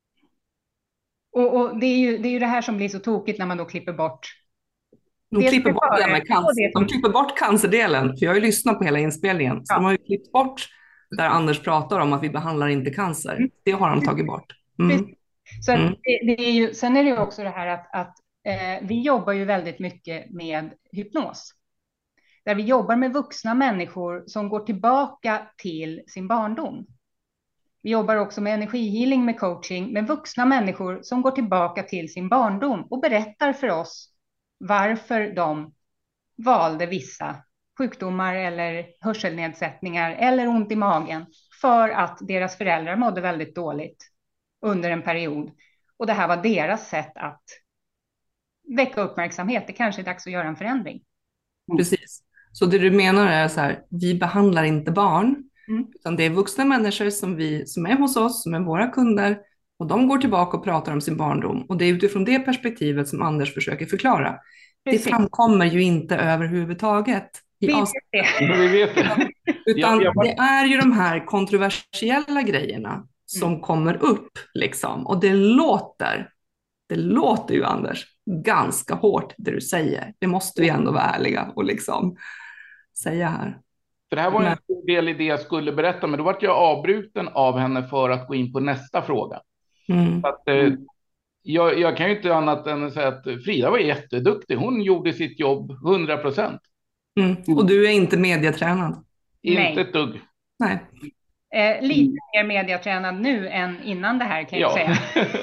[SPEAKER 7] Och, och det, är ju, det är ju det här som blir så tokigt när man då klipper bort.
[SPEAKER 1] De klipper bort, det med cancer. De klipper bort cancerdelen, för jag har ju lyssnat på hela inspelningen. Så ja. De har ju klippt bort där Anders pratar om att vi behandlar inte cancer. Mm. Det har de tagit bort. Mm.
[SPEAKER 7] Så mm. det, det är ju, sen är det ju också det här att, att eh, vi jobbar ju väldigt mycket med hypnos. Där vi jobbar med vuxna människor som går tillbaka till sin barndom. Vi jobbar också med energihealing, med coaching, med vuxna människor som går tillbaka till sin barndom och berättar för oss varför de valde vissa sjukdomar eller hörselnedsättningar eller ont i magen för att deras föräldrar mådde väldigt dåligt under en period. Och det här var deras sätt att väcka uppmärksamhet. Det kanske är dags att göra en förändring.
[SPEAKER 1] Precis. Så det du menar är så här, vi behandlar inte barn,
[SPEAKER 7] mm.
[SPEAKER 1] utan det är vuxna människor som, vi, som är hos oss, som är våra kunder, Och de går tillbaka och pratar om sin barndom. Och det är utifrån det perspektivet som Anders försöker förklara. Precis. Det framkommer ju inte överhuvudtaget i avsnittet.
[SPEAKER 3] Vi vet det.
[SPEAKER 1] Utan det är ju de här kontroversiella grejerna som mm. kommer upp liksom. Och det låter, det låter ju Anders ganska hårt det du säger. Det måste vi ändå vara ärliga och liksom säga här.
[SPEAKER 3] För det här var en stor del i det jag skulle berätta, men då var jag avbruten av henne för att gå in på nästa fråga. Mm. Så att, eh, jag, jag kan ju inte annat än säga att Frida var jätteduktig. Hon gjorde sitt jobb hundra procent.
[SPEAKER 1] Mm. Och du är inte medietränad?
[SPEAKER 3] Inte ett dugg.
[SPEAKER 1] Nej.
[SPEAKER 7] Eh, lite mer medietränad nu än innan det här kan jag
[SPEAKER 3] ja.
[SPEAKER 7] säga.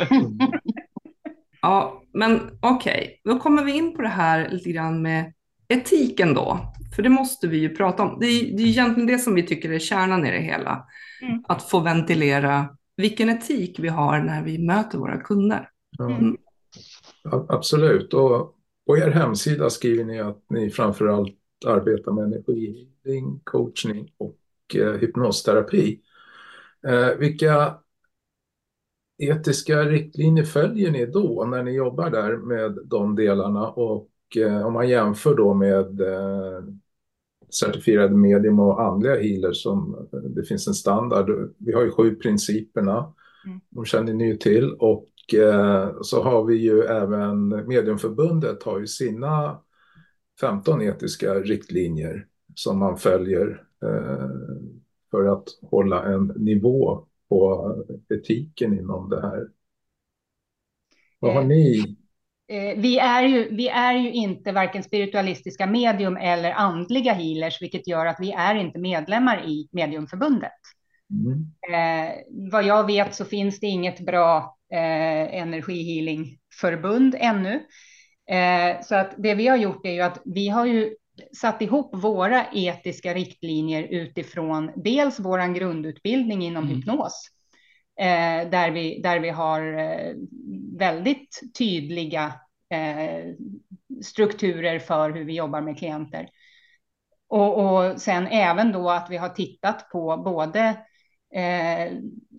[SPEAKER 1] Ja, men okej. Okay. Då kommer vi in på det här lite grann med etiken då. För det måste vi ju prata om. Det är, det är egentligen det som vi tycker är kärnan i det hela. Mm. Att få ventilera vilken etik vi har när vi möter våra kunder.
[SPEAKER 6] Mm. Ja, absolut. Och på er hemsida skriver ni att ni framförallt arbetar med energihealing, coaching och eh, hypnosterapi. Eh, vilka etiska riktlinjer följer ni då när ni jobbar där med de delarna? Och eh, om man jämför då med eh, certifierade medium och andliga healers som eh, det finns en standard. Vi har ju sju principerna. Mm. De känner ni ju till. Och eh, så har vi ju även Mediumförbundet har ju sina femton etiska riktlinjer som man följer eh, för att hålla en nivå på etiken inom det här. Vad har ni?
[SPEAKER 7] Eh, vi, är ju, vi är ju inte varken spiritualistiska medium eller andliga healers, vilket gör att vi är inte medlemmar i Mediumförbundet. Mm. Eh, vad jag vet så finns det inget bra eh, energihealingförbund ännu. Eh, så att det vi har gjort är ju att vi har ju satt ihop våra etiska riktlinjer utifrån dels våran grundutbildning inom mm. hypnos. Eh, där, vi, där vi har eh, väldigt tydliga eh, strukturer för hur vi jobbar med klienter. Och, och sen även då att vi har tittat på både eh,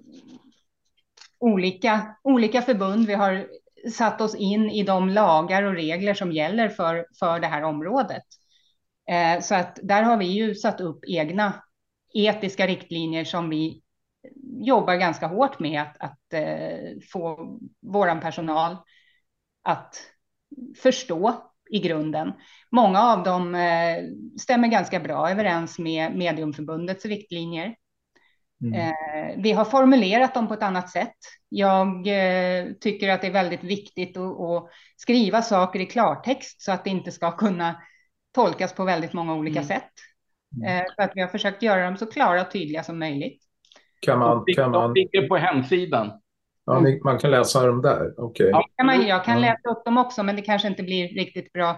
[SPEAKER 7] olika, olika förbund. Vi har satt oss in i de lagar och regler som gäller för, för det här området. Eh, så att där har vi ju satt upp egna etiska riktlinjer som vi jobbar ganska hårt med att, att eh, få våran personal att förstå i grunden. Många av dem eh, stämmer ganska bra överens med Mediumförbundets riktlinjer. Mm. Eh, vi har formulerat dem på ett annat sätt. Jag eh, tycker att det är väldigt viktigt att, att skriva saker i klartext så att det inte ska kunna tolkas på väldigt många olika mm. sätt. Eh, så att vi har försökt göra dem så klara och tydliga som möjligt.
[SPEAKER 6] Kan man, kan man...
[SPEAKER 3] De ligger på hemsidan.
[SPEAKER 6] Ja, ni, man kan läsa dem där. Okay.
[SPEAKER 7] Ja, kan man, jag kan läsa upp dem också, men det kanske inte blir riktigt bra.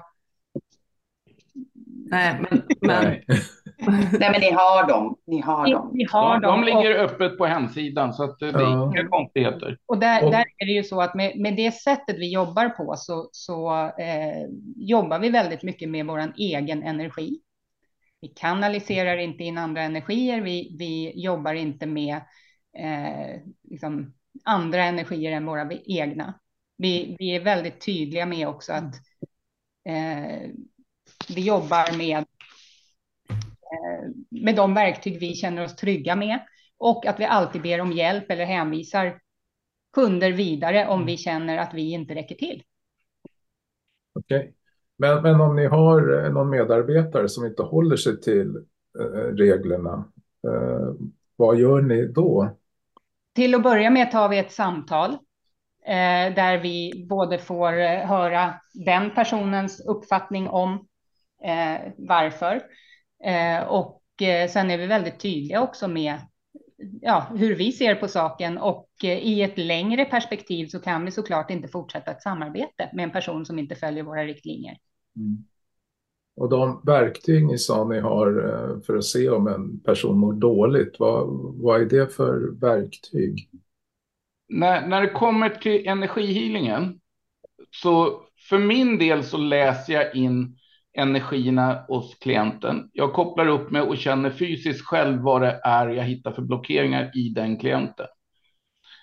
[SPEAKER 1] Nej, men... men...
[SPEAKER 2] Nej, men ni har dem. Ni har dem.
[SPEAKER 7] Ni har
[SPEAKER 3] de,
[SPEAKER 7] dem.
[SPEAKER 3] De ligger och... öppet på hemsidan, så att det ja. är inga konstigheter.
[SPEAKER 7] Och där, och där är det ju så att med, med det sättet vi jobbar på så, så eh, jobbar vi väldigt mycket med vår egen energi. Vi kanaliserar inte in andra energier. Vi, vi jobbar inte med eh, liksom andra energier än våra egna. Vi, vi är väldigt tydliga med också att eh, vi jobbar med, eh, med de verktyg vi känner oss trygga med. Och att vi alltid ber om hjälp eller hänvisar kunder vidare om vi känner att vi inte räcker till.
[SPEAKER 6] Okej. Okay. Men, men om ni har någon medarbetare som inte håller sig till eh, reglerna, eh, vad gör ni då?
[SPEAKER 7] Till att börja med tar vi ett samtal eh, där vi både får eh, höra den personens uppfattning om eh, varför. Eh, och eh, sen är vi väldigt tydliga också med ja, hur vi ser på saken. Och eh, i ett längre perspektiv så kan vi såklart inte fortsätta ett samarbete med en person som inte följer våra riktlinjer.
[SPEAKER 6] Mm. Och de verktyg ni sa ni har för att se om en person mår dåligt, vad, vad är det för verktyg?
[SPEAKER 3] När, när det kommer till energihealingen, så för min del så läser jag in energierna hos klienten. Jag kopplar upp mig och känner fysiskt själv vad det är jag hittar för blockeringar i den klienten.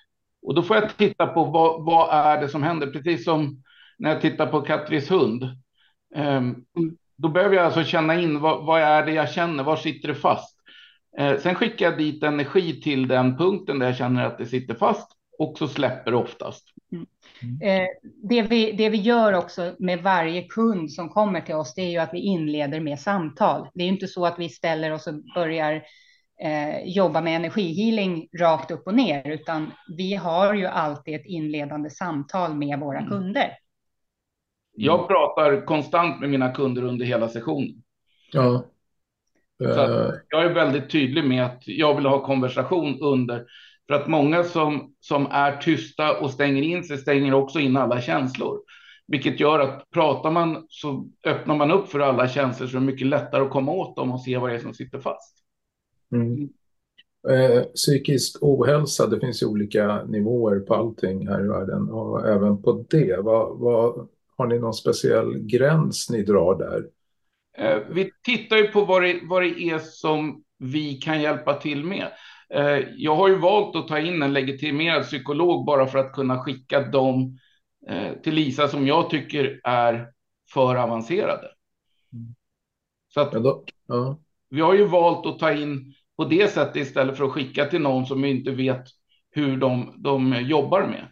[SPEAKER 3] Och då får jag titta på vad, vad är det som händer. Precis som när jag tittar på Katris hund. Um, då behöver jag alltså känna in vad, vad är det jag känner, var sitter det fast. Uh, sen skickar jag dit energi till den punkten där jag känner att det sitter fast. Och så släpper det oftast.
[SPEAKER 7] Mm. Eh, det, vi, det vi gör också med varje kund som kommer till oss, det är ju att vi inleder med samtal. Det är ju inte så att vi ställer oss och börjar eh, jobba med energihealing rakt upp och ner, utan vi har ju alltid ett inledande samtal med våra mm. kunder.
[SPEAKER 3] Jag pratar konstant med mina kunder under hela sessionen.
[SPEAKER 6] Ja.
[SPEAKER 3] Så att jag är väldigt tydlig med att jag vill ha konversation under. För att många som, som är tysta och stänger in sig stänger också in alla känslor. Vilket gör att pratar man så öppnar man upp för alla känslor, så är det mycket lättare att komma åt dem och se vad det är som sitter fast.
[SPEAKER 6] Mm. Eh, psykisk ohälsa, det finns ju olika nivåer på allting här i världen. Och även på det, vad, vad, har ni någon speciell gräns ni drar där?
[SPEAKER 3] Eh, vi tittar ju på vad det, vad det är som vi kan hjälpa till med. Jag har ju valt att ta in en legitimerad psykolog bara för att kunna skicka dem till Lisa som jag tycker är för avancerade. Så att
[SPEAKER 6] ja då, ja.
[SPEAKER 3] Vi har ju valt att ta in på det sättet istället för att skicka till någon som inte vet hur de, de jobbar med.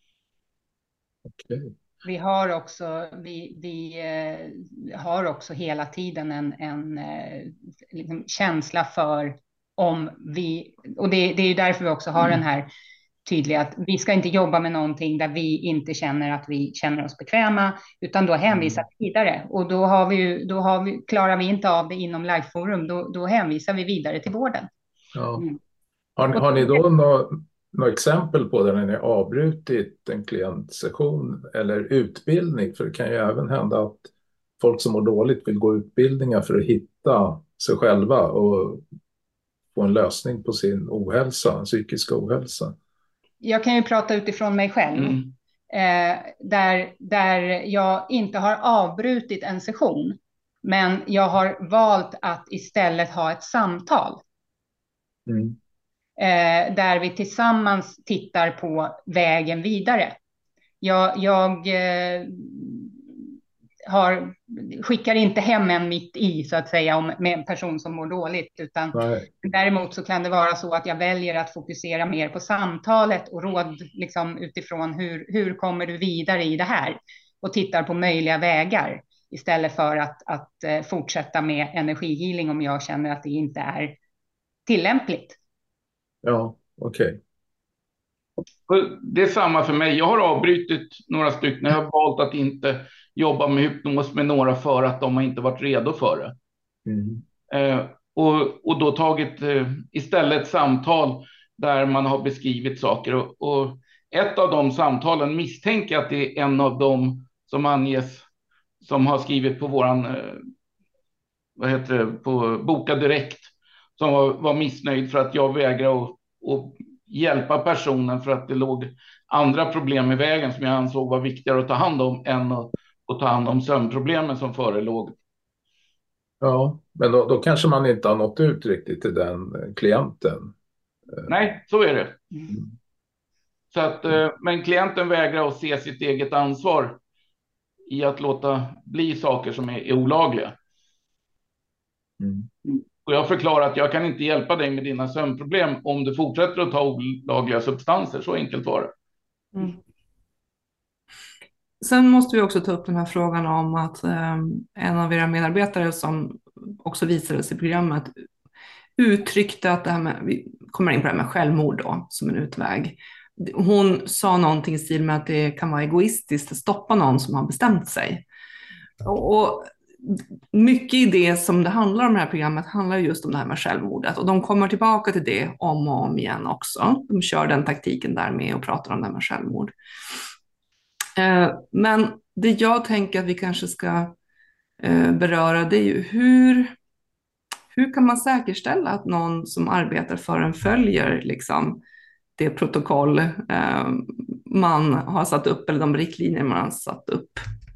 [SPEAKER 6] Okay.
[SPEAKER 7] Vi har också, vi, vi eh, har också hela tiden en, en eh, liksom känsla för om vi, och det, det är ju därför vi också har mm. den här tydliga att vi ska inte jobba med någonting där vi inte känner att vi känner oss bekväma, utan då hänvisar vi vidare. Och då, har vi ju, då har vi, klarar vi inte av det inom Lifeforum, då, då hänvisar vi vidare till vården.
[SPEAKER 6] Ja. Mm. Har, har ni då något, något exempel på det när ni har avbrutit en klientsession eller utbildning? För det kan ju även hända att folk som mår dåligt vill gå utbildningar för att hitta sig själva och få en lösning på sin ohälsa, psykiska ohälsa.
[SPEAKER 7] Jag kan ju prata utifrån mig själv. Mm. Eh, där, där jag inte har avbrutit en session. Men jag har valt att istället ha ett samtal.
[SPEAKER 6] Mm.
[SPEAKER 7] Eh, där vi tillsammans tittar på vägen vidare. Jag... jag eh, Har, skickar inte hem en mitt i så att säga om, med en person som mår dåligt, utan Nej. Däremot så kan det vara så att jag väljer att fokusera mer på samtalet och råd liksom, utifrån hur, hur kommer du vidare i det här, och tittar på möjliga vägar istället för att, att uh, fortsätta med energihealing om jag känner att det inte är tillämpligt.
[SPEAKER 6] Ja, okej.
[SPEAKER 3] Okay. Det är samma för mig. Jag har avbrutit några stycken. Jag har valt att inte jobba med hypnos med några för att de har inte varit redo för det.
[SPEAKER 6] Mm.
[SPEAKER 3] Eh, och, och då tagit eh, istället samtal där man har beskrivit saker. Och, och ett av de samtalen misstänker jag att det är en av dem som anges som har skrivit på våran eh, vad heter det, på Boka Direkt, som var, var missnöjd för att jag vägrar att, att hjälpa personen för att det låg andra problem i vägen som jag ansåg var viktigare att ta hand om än att, att ta hand om sömnproblemen som förelåg.
[SPEAKER 6] Ja, men då, då kanske man inte har nått ut riktigt till den klienten.
[SPEAKER 3] Nej, så är det. Mm. Så att, men klienten vägrar att se sitt eget ansvar i att låta bli saker som är, är olagliga.
[SPEAKER 6] Mm.
[SPEAKER 3] Och jag förklarar att jag kan inte hjälpa dig med dina sömnproblem om du fortsätter att ta olagliga substanser. Så enkelt var det.
[SPEAKER 1] Mm. Sen måste vi också ta upp den här frågan om att eh, en av era medarbetare som också visades i programmet uttryckte att det här med, vi kommer in på det här med självmord då, som en utväg. Hon sa någonting i stil med att det kan vara egoistiskt att stoppa någon som har bestämt sig. Och, och mycket i det som det handlar om i det här programmet handlar just om det här med självmordet. Och de kommer tillbaka till det om och om igen också. De kör den taktiken där med och pratar om det här med självmord. Men det jag tänker att vi kanske ska beröra, det är ju hur, hur kan man säkerställa att någon som arbetar för en följer liksom det protokoll man har satt upp eller de riktlinjer man har satt upp.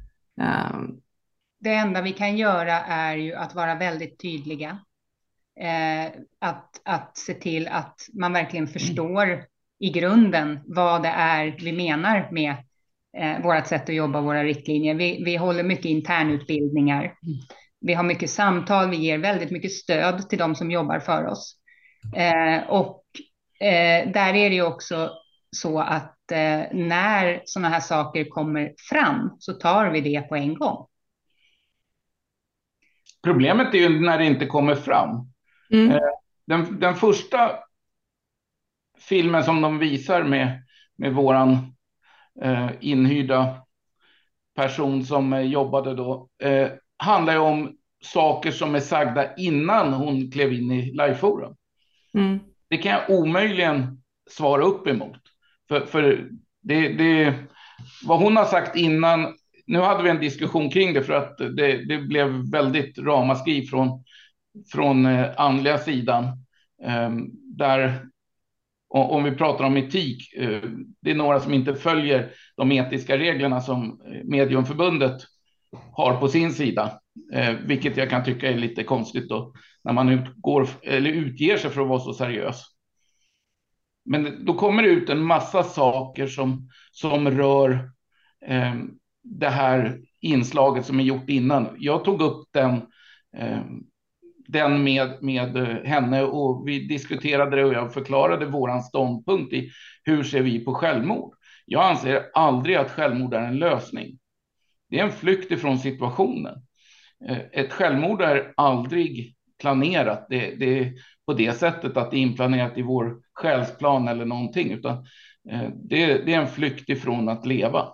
[SPEAKER 7] Det enda vi kan göra är ju att vara väldigt tydliga. Att, att se till att man verkligen förstår i grunden vad det är vi menar med eh, vårt sätt att jobba, våra riktlinjer. Vi, vi håller mycket internutbildningar. Vi har mycket samtal, vi ger väldigt mycket stöd till de som jobbar för oss. Eh, och eh, där är det ju också så att eh, när sådana här saker kommer fram så tar vi det på en gång.
[SPEAKER 3] Problemet är ju när det inte kommer fram. Mm. Eh, den, den första filmen som de visar med, med våran eh, inhyrda person som eh, jobbade då eh, handlar ju om saker som är sagda innan hon klev in i Liveforum. Mm. Det kan jag omöjligen svara upp emot. För, för det, det, vad hon har sagt innan, nu hade vi en diskussion kring det för att det, det blev väldigt ramaskri från, från eh, andliga sidan. Eh, där, om vi pratar om etik, eh, det är några som inte följer de etiska reglerna som Mediumförbundet har på sin sida. Eh, vilket jag kan tycka är lite konstigt då, när man utgår, eller utger sig för att vara så seriös. Men då kommer det ut en massa saker som, som rör eh, det här inslaget som är gjort innan. Jag tog upp den, eh, den med, med henne och vi diskuterade det och jag förklarade våran ståndpunkt i hur ser vi på självmord. Jag anser aldrig att självmord är en lösning. Det är en flykt ifrån situationen. Ett självmord är aldrig planerat. Det, det är på det sättet att det är inplanerat i vår själsplan eller någonting. Utan det, det är en flykt ifrån att leva.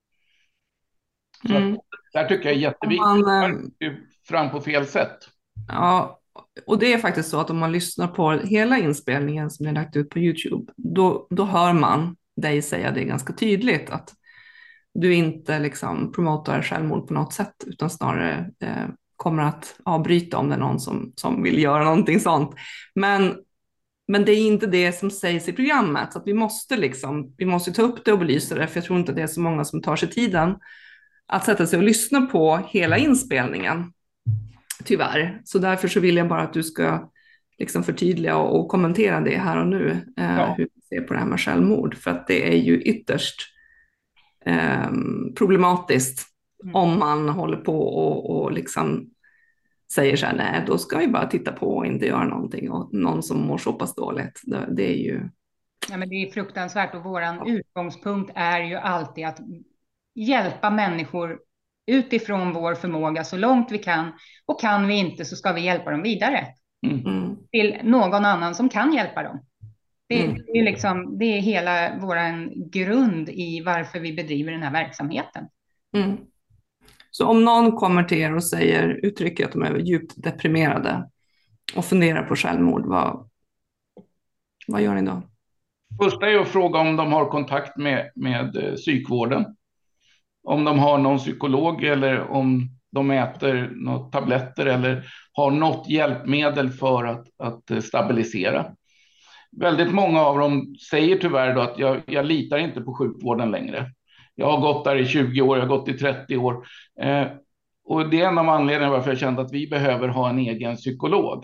[SPEAKER 3] Så mm. där tycker jag är jätteviktigt. Man är fram på fel sätt.
[SPEAKER 1] Ja, och det är faktiskt så att om man lyssnar på hela inspelningen som är lagt ut på YouTube, då, då hör man dig säga det ganska tydligt att du inte liksom promotar självmord på något sätt utan snarare eh, kommer att avbryta om det är någon som, som vill göra någonting sånt. Men, men det är inte det som sägs i programmet. Så att vi måste liksom, vi måste ta upp det och belysa det, för jag tror inte det är så många som tar sig tiden att sätta sig och lyssna på hela inspelningen. Tyvärr. Så därför så vill jag bara att du ska liksom förtydliga och, och kommentera det här och nu. Eh, ja. Hur du ser på det här med självmord. För att det är ju ytterst eh, problematiskt mm. om man håller på och, och liksom säger så här, nej då ska vi bara titta på och inte göra någonting. Och någon som mår så pass dåligt, det, det är ju...
[SPEAKER 7] Ja, men det är fruktansvärt och våran ja. utgångspunkt är ju alltid att hjälpa människor utifrån vår förmåga så långt vi kan. Och kan vi inte så ska vi hjälpa dem vidare. Mm. Till någon annan som kan hjälpa dem. Det, mm. det, är, liksom, det är hela vår grund i varför vi bedriver den här verksamheten.
[SPEAKER 1] Mm. Så om någon kommer till er och säger, uttrycker att de är djupt deprimerade och funderar på självmord, vad, vad gör ni då?
[SPEAKER 3] Första är att fråga om de har kontakt med, med psykvården. Om de har någon psykolog eller om de äter något tabletter eller har något hjälpmedel för att, att stabilisera. Väldigt många av dem säger tyvärr då att jag, jag litar inte på sjukvården längre. Jag har gått där i tjugo år, jag har gått i trettio år. Eh, och det är en av anledningarna varför jag kände att vi behöver ha en egen psykolog.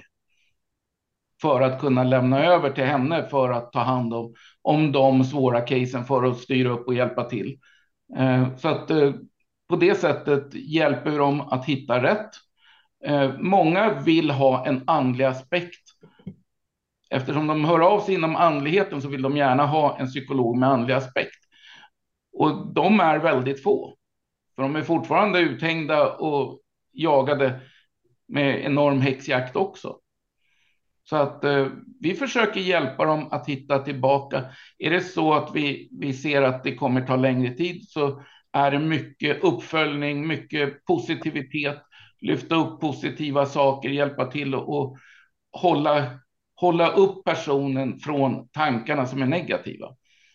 [SPEAKER 3] För att kunna lämna över till henne för att ta hand om, om de svåra casen för att styra upp och hjälpa till. Eh, så att eh, på det sättet hjälper vi dem att hitta rätt. Eh, många vill ha en andlig aspekt. Eftersom de hör av sig inom andligheten så vill de gärna ha en psykolog med andlig aspekt. Och de är väldigt få. För de är fortfarande uthängda och jagade med enorm häxjakt också. Så att eh, vi försöker hjälpa dem att hitta tillbaka. Är det så att vi, vi ser att det kommer ta längre tid så är det mycket uppföljning, mycket positivitet. Lyfta upp positiva saker, hjälpa till och, och hålla, hålla upp personen från tankarna som är negativa.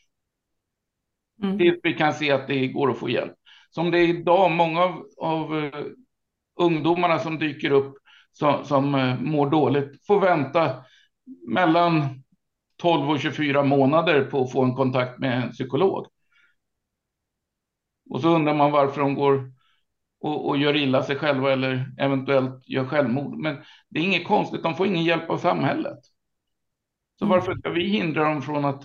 [SPEAKER 3] Mm. Tills vi kan se att det går att få hjälp. Som det är idag, många av, av uh, ungdomarna som dyker upp som, som uh, mår dåligt får vänta mellan tolv och tjugofyra månader på att få en kontakt med en psykolog. Och så undrar man varför de går och, och gör illa sig själva eller eventuellt gör självmord. Men det är inget konstigt, de får ingen hjälp av samhället. Så varför ska vi hindra dem från att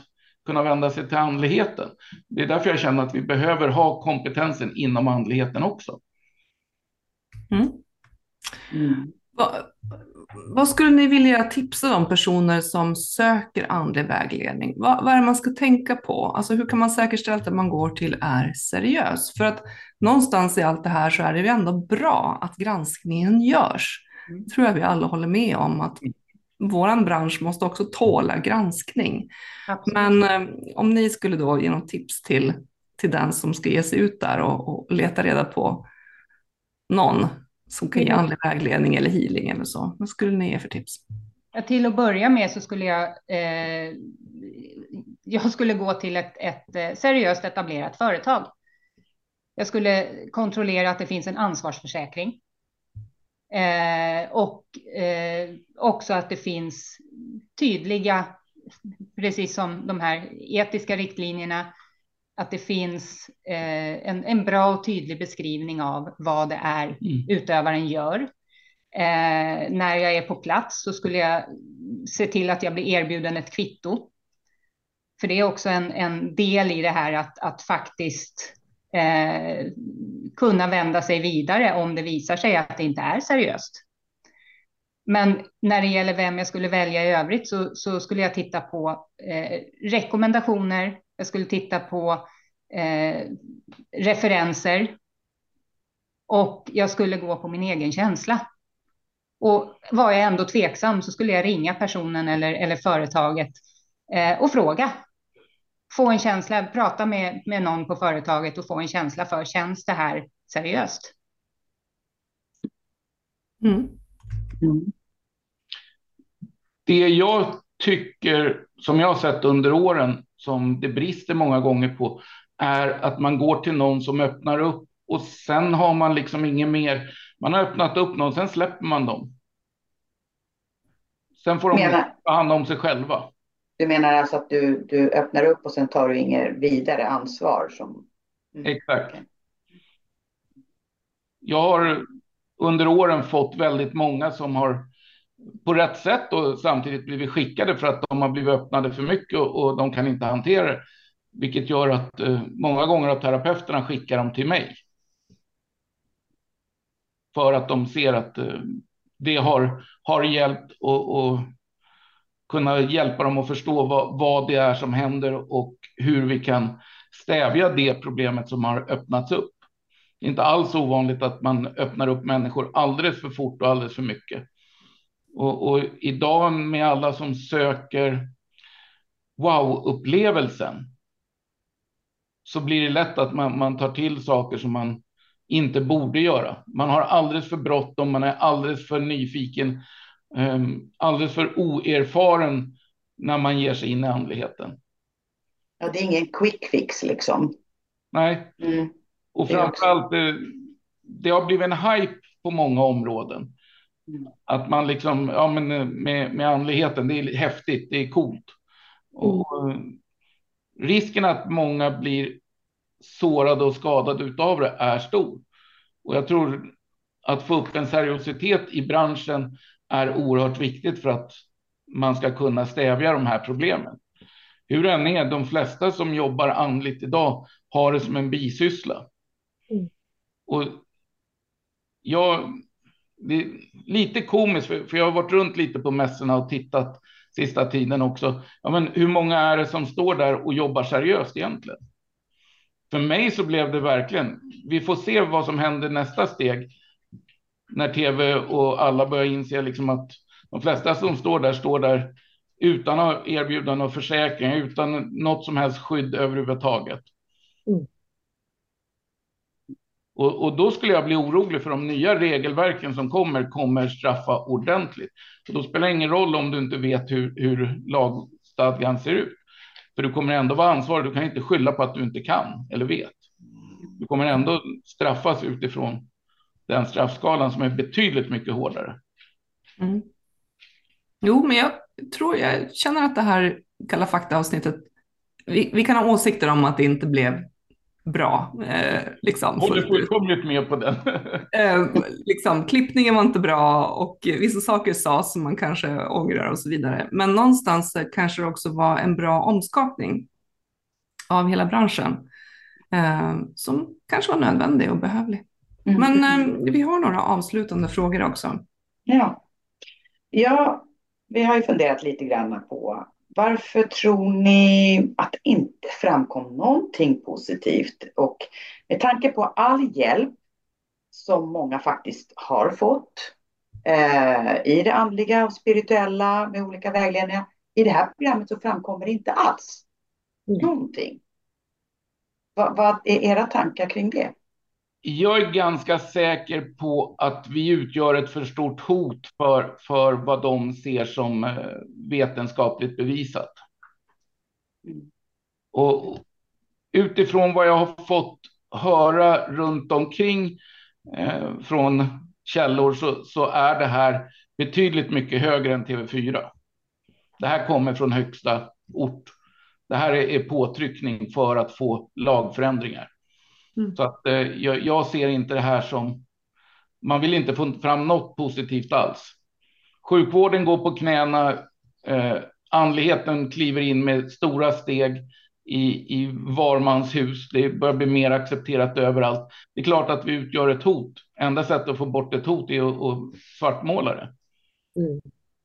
[SPEAKER 3] kunna vända sig till andligheten. Det är därför jag känner att vi behöver ha kompetensen inom andligheten också.
[SPEAKER 1] Mm. Mm. Vad, vad skulle ni vilja tipsa de personer som söker andlig vägledning? Vad, vad är det man ska tänka på? Alltså hur kan man säkerställa att det man går till är seriös? För att någonstans i allt det här så är det ju ändå bra att granskningen görs. Mm. Tror jag vi alla håller med om att våran bransch måste också tåla granskning. Absolut. Men eh, om ni skulle då ge något tips till, till den som ska ge sig ut där och, och leta reda på någon som kan ge andlig vägledning eller healing eller så. Vad skulle ni ge för tips?
[SPEAKER 7] Ja, till att börja med så skulle jag, eh, jag skulle gå till ett, ett seriöst etablerat företag. Jag skulle kontrollera att det finns en ansvarsförsäkring. Eh, och eh, också att det finns tydliga, precis som de här etiska riktlinjerna, att det finns eh, en, en bra och tydlig beskrivning av vad det är mm. utövaren gör. Eh, när jag är på plats så skulle jag se till att jag blir erbjuden ett kvitto. För det är också en, en del i det här att, att faktiskt eh, kunna vända sig vidare om det visar sig att det inte är seriöst. Men när det gäller vem jag skulle välja i övrigt så, så skulle jag titta på eh, rekommendationer. Jag skulle titta på eh, referenser. Och jag skulle gå på min egen känsla. Och var jag ändå tveksam så skulle jag ringa personen eller, eller företaget eh, och fråga. Få en känsla, prata med, med någon på företaget och få en känsla för, känns det här seriöst?
[SPEAKER 3] Mm. Mm. Det jag tycker, som jag har sett under åren, som det brister många gånger på, är att man går till någon som öppnar upp och sen har man liksom inget mer. Man har öppnat upp någon, sen släpper man dem. Sen får de menar, ta hand om sig själva.
[SPEAKER 2] Du menar alltså att du, du öppnar upp och sen tar du inget vidare ansvar? Som...
[SPEAKER 3] Mm. Exakt. Okay. Jag har under åren fått väldigt många som har på rätt sätt och samtidigt blivit skickade för att de har blivit öppnade för mycket och de kan inte hantera det. Vilket gör att eh, många gånger att terapeuterna skickar dem till mig. För att de ser att eh, det har, har hjälpt och, och kunna hjälpa dem att förstå vad, vad det är som händer och hur vi kan stävja det problemet som har öppnats upp. Det är inte alls ovanligt att man öppnar upp människor alldeles för fort och alldeles för mycket. Och, och idag med alla som söker wow-upplevelsen så blir det lätt att man, man tar till saker som man inte borde göra. Man har alldeles för bråttom, man är alldeles för nyfiken, um, alldeles för oerfaren när man ger sig in i andligheten.
[SPEAKER 2] Ja, det är ingen quick fix liksom.
[SPEAKER 3] Nej, mm. och framförallt det, det har blivit en hype på många områden. Mm. Att man liksom, ja men med, med andligheten, det är häftigt, det är coolt. Mm. Och risken att många blir sårade och skadade utav det är stor. Och jag tror att få upp en seriositet i branschen är oerhört viktigt för att man ska kunna stävja de här problemen. Hur det än är, de flesta som jobbar andligt idag har det som en bisyssla. Mm. Och jag, det är lite komiskt, för, för jag har varit runt lite på mässorna och tittat sista tiden också. Ja, men hur många är det som står där och jobbar seriöst egentligen? För mig så blev det verkligen, vi får se vad som händer nästa steg. När tv och alla börjar inse liksom att de flesta som står där, står där utan att erbjuda någon försäkring, utan något som helst skydd överhuvudtaget. Mm. Och, och då skulle jag bli orolig för de nya regelverken som kommer, kommer straffa ordentligt. Och då spelar det ingen roll om du inte vet hur, hur lagstadgan ser ut. För du kommer ändå vara ansvarig, du kan inte skylla på att du inte kan eller vet. Du kommer ändå straffas utifrån den straffskalan som är betydligt mycket hårdare.
[SPEAKER 1] Mm. Jo, men jag tror, jag känner att det här Kalla fakta-avsnittet, vi, vi kan ha åsikter om att det inte blev bra. Eh, liksom,
[SPEAKER 3] Håller fullkomligt med på den.
[SPEAKER 1] eh, liksom, klippningen var inte bra och vissa saker sades som man kanske ångrar och så vidare. Men någonstans kanske det också var en bra omskapning av hela branschen eh, som kanske var nödvändig och behövlig. Mm. Men eh, vi har några avslutande frågor också.
[SPEAKER 2] Ja. ja, vi har ju funderat lite grann på varför tror ni att det inte framkom någonting positivt? Och med tanke på all hjälp som många faktiskt har fått eh, i det andliga och spirituella med olika vägledningar. I det här programmet så framkommer det inte alls mm. någonting. Va, vad är era tankar kring det?
[SPEAKER 3] Jag är ganska säker på att vi utgör ett för stort hot för, för vad de ser som vetenskapligt bevisat. Mm. Och utifrån vad jag har fått höra runt omkring eh, från källor så, så är det här betydligt mycket högre än T V fyra. Det här kommer från högsta ort. Det här är, är påtryckning för att få lagförändringar. Mm. Så att, eh, jag, jag ser inte det här som... Man vill inte få fram något positivt alls. Sjukvården går på knäna. Eh, andligheten kliver in med stora steg i, i varmans hus. Det börjar bli mer accepterat överallt. Det är klart att vi utgör ett hot. Enda sättet att få bort ett hot är att, att svartmåla det.
[SPEAKER 2] Mm.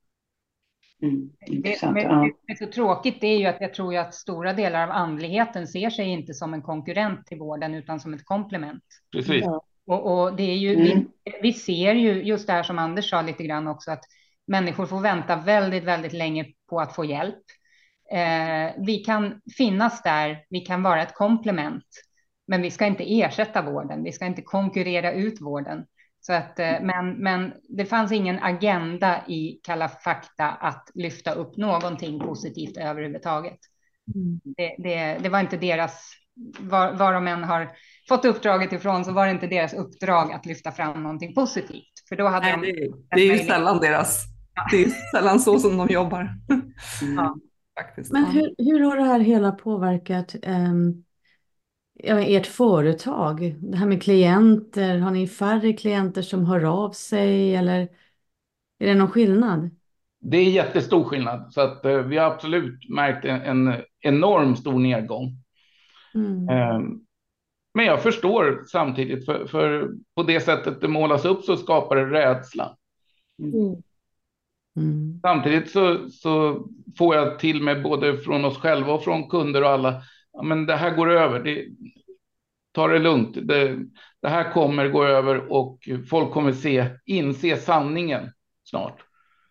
[SPEAKER 2] Mm,
[SPEAKER 7] det, men, det är så tråkigt det är ju att jag tror ju att stora delar av andligheten ser sig inte som en konkurrent till vården utan som ett komplement.
[SPEAKER 3] Precis.
[SPEAKER 7] Ja. Och, och det är ju, mm. vi, vi ser ju just det här som Anders sa lite grann också, att människor får vänta väldigt, väldigt länge på att få hjälp. Eh, vi kan finnas där, vi kan vara ett komplement, men vi ska inte ersätta vården, vi ska inte konkurrera ut vården. Så att, men, men det fanns ingen agenda i Kalla fakta att lyfta upp någonting positivt överhuvudtaget. Mm. Det, det, det var inte deras, var, var de än har fått uppdraget ifrån så var det inte deras uppdrag att lyfta fram någonting positivt. För då hade
[SPEAKER 1] Nej,
[SPEAKER 7] de
[SPEAKER 1] det, det är ju möjlighet. Sällan deras, ja. Det är sällan så som de jobbar.
[SPEAKER 4] Mm. Ja. Faktiskt, men ja. hur, hur har det här hela påverkat um... ert företag, det här med klienter, har ni färre klienter som hör av sig eller är det någon skillnad?
[SPEAKER 3] Det är jättestor skillnad så att uh, vi har absolut märkt en, en enorm stor nedgång. Mm. Um, men jag förstår samtidigt för, för på det sättet det målas upp så skapar det rädsla. Mm. Mm. Samtidigt så, så får jag till med både från oss själva och från kunder och alla, ja, men det här går över, det ta det lugnt. Det, det här kommer gå över och folk kommer se, inse sanningen snart.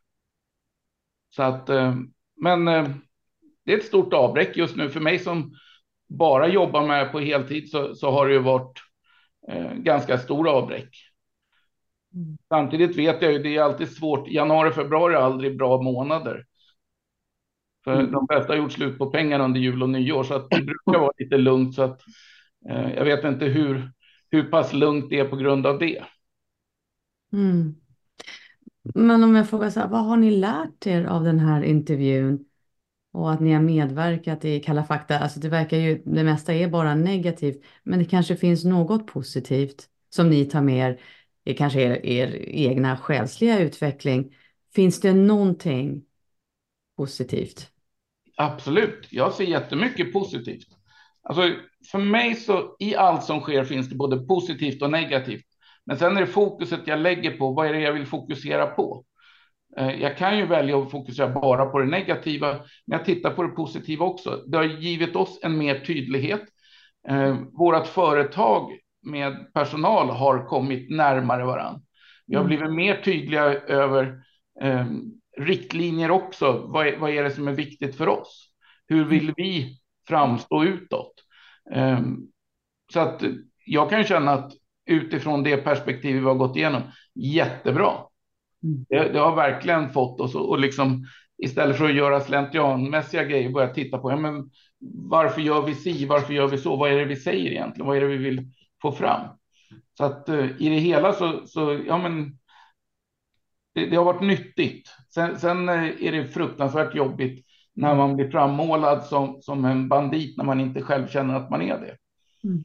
[SPEAKER 3] Så att, men det är ett stort avbräck just nu för mig som bara jobbar med på heltid så, så har det ju varit eh, ganska stor avbräck. Mm. Samtidigt vet jag ju, det är alltid svårt. Januari, februari är aldrig bra månader. För mm. de flesta har gjort slut på pengar under jul och nyår så att det brukar vara lite lugnt så att jag vet inte hur, hur pass lugnt det är på grund av det.
[SPEAKER 4] Mm. Men om jag frågar så här, vad har ni lärt er av den här intervjun och att ni har medverkat i Kalla fakta? Alltså det verkar ju, det mesta är bara negativt, men det kanske finns något positivt som ni tar med er, i kanske er, er egna själsliga utveckling. Finns det någonting positivt?
[SPEAKER 3] Absolut, jag ser jättemycket positivt. Alltså för mig så i allt som sker finns det både positivt och negativt. Men sen är det fokuset jag lägger på. Vad är det jag vill fokusera på? Jag kan ju välja att fokusera bara på det negativa. Men jag tittar på det positiva också. Det har givit oss en mer tydlighet. Vårat företag med personal har kommit närmare varandra. Vi har blivit mer tydliga över eh, riktlinjer också. Vad är, vad är det som är viktigt för oss? Hur vill vi framstå utåt? Um, så att jag kan känna att utifrån det perspektiv vi har gått igenom, jättebra. Mm. Det, det har verkligen fått oss och liksom istället för att göra slentrianmässiga grejer börja titta på, ja, men varför gör vi si, varför gör vi så, vad är det vi säger egentligen, vad är det vi vill få fram? Så att uh, i det hela så, så ja men det, det har varit nyttigt. Sen, sen är det fruktansvärt jobbigt när man blir frammålad som, som en bandit när man inte själv känner att man är det.
[SPEAKER 4] Mm.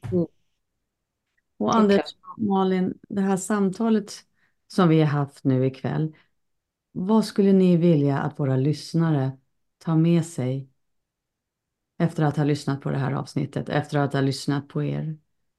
[SPEAKER 4] Och Anders, Malin, det här samtalet som vi har haft nu ikväll, vad skulle ni vilja att våra lyssnare tar med sig efter att ha lyssnat på det här avsnittet, efter att ha lyssnat på er?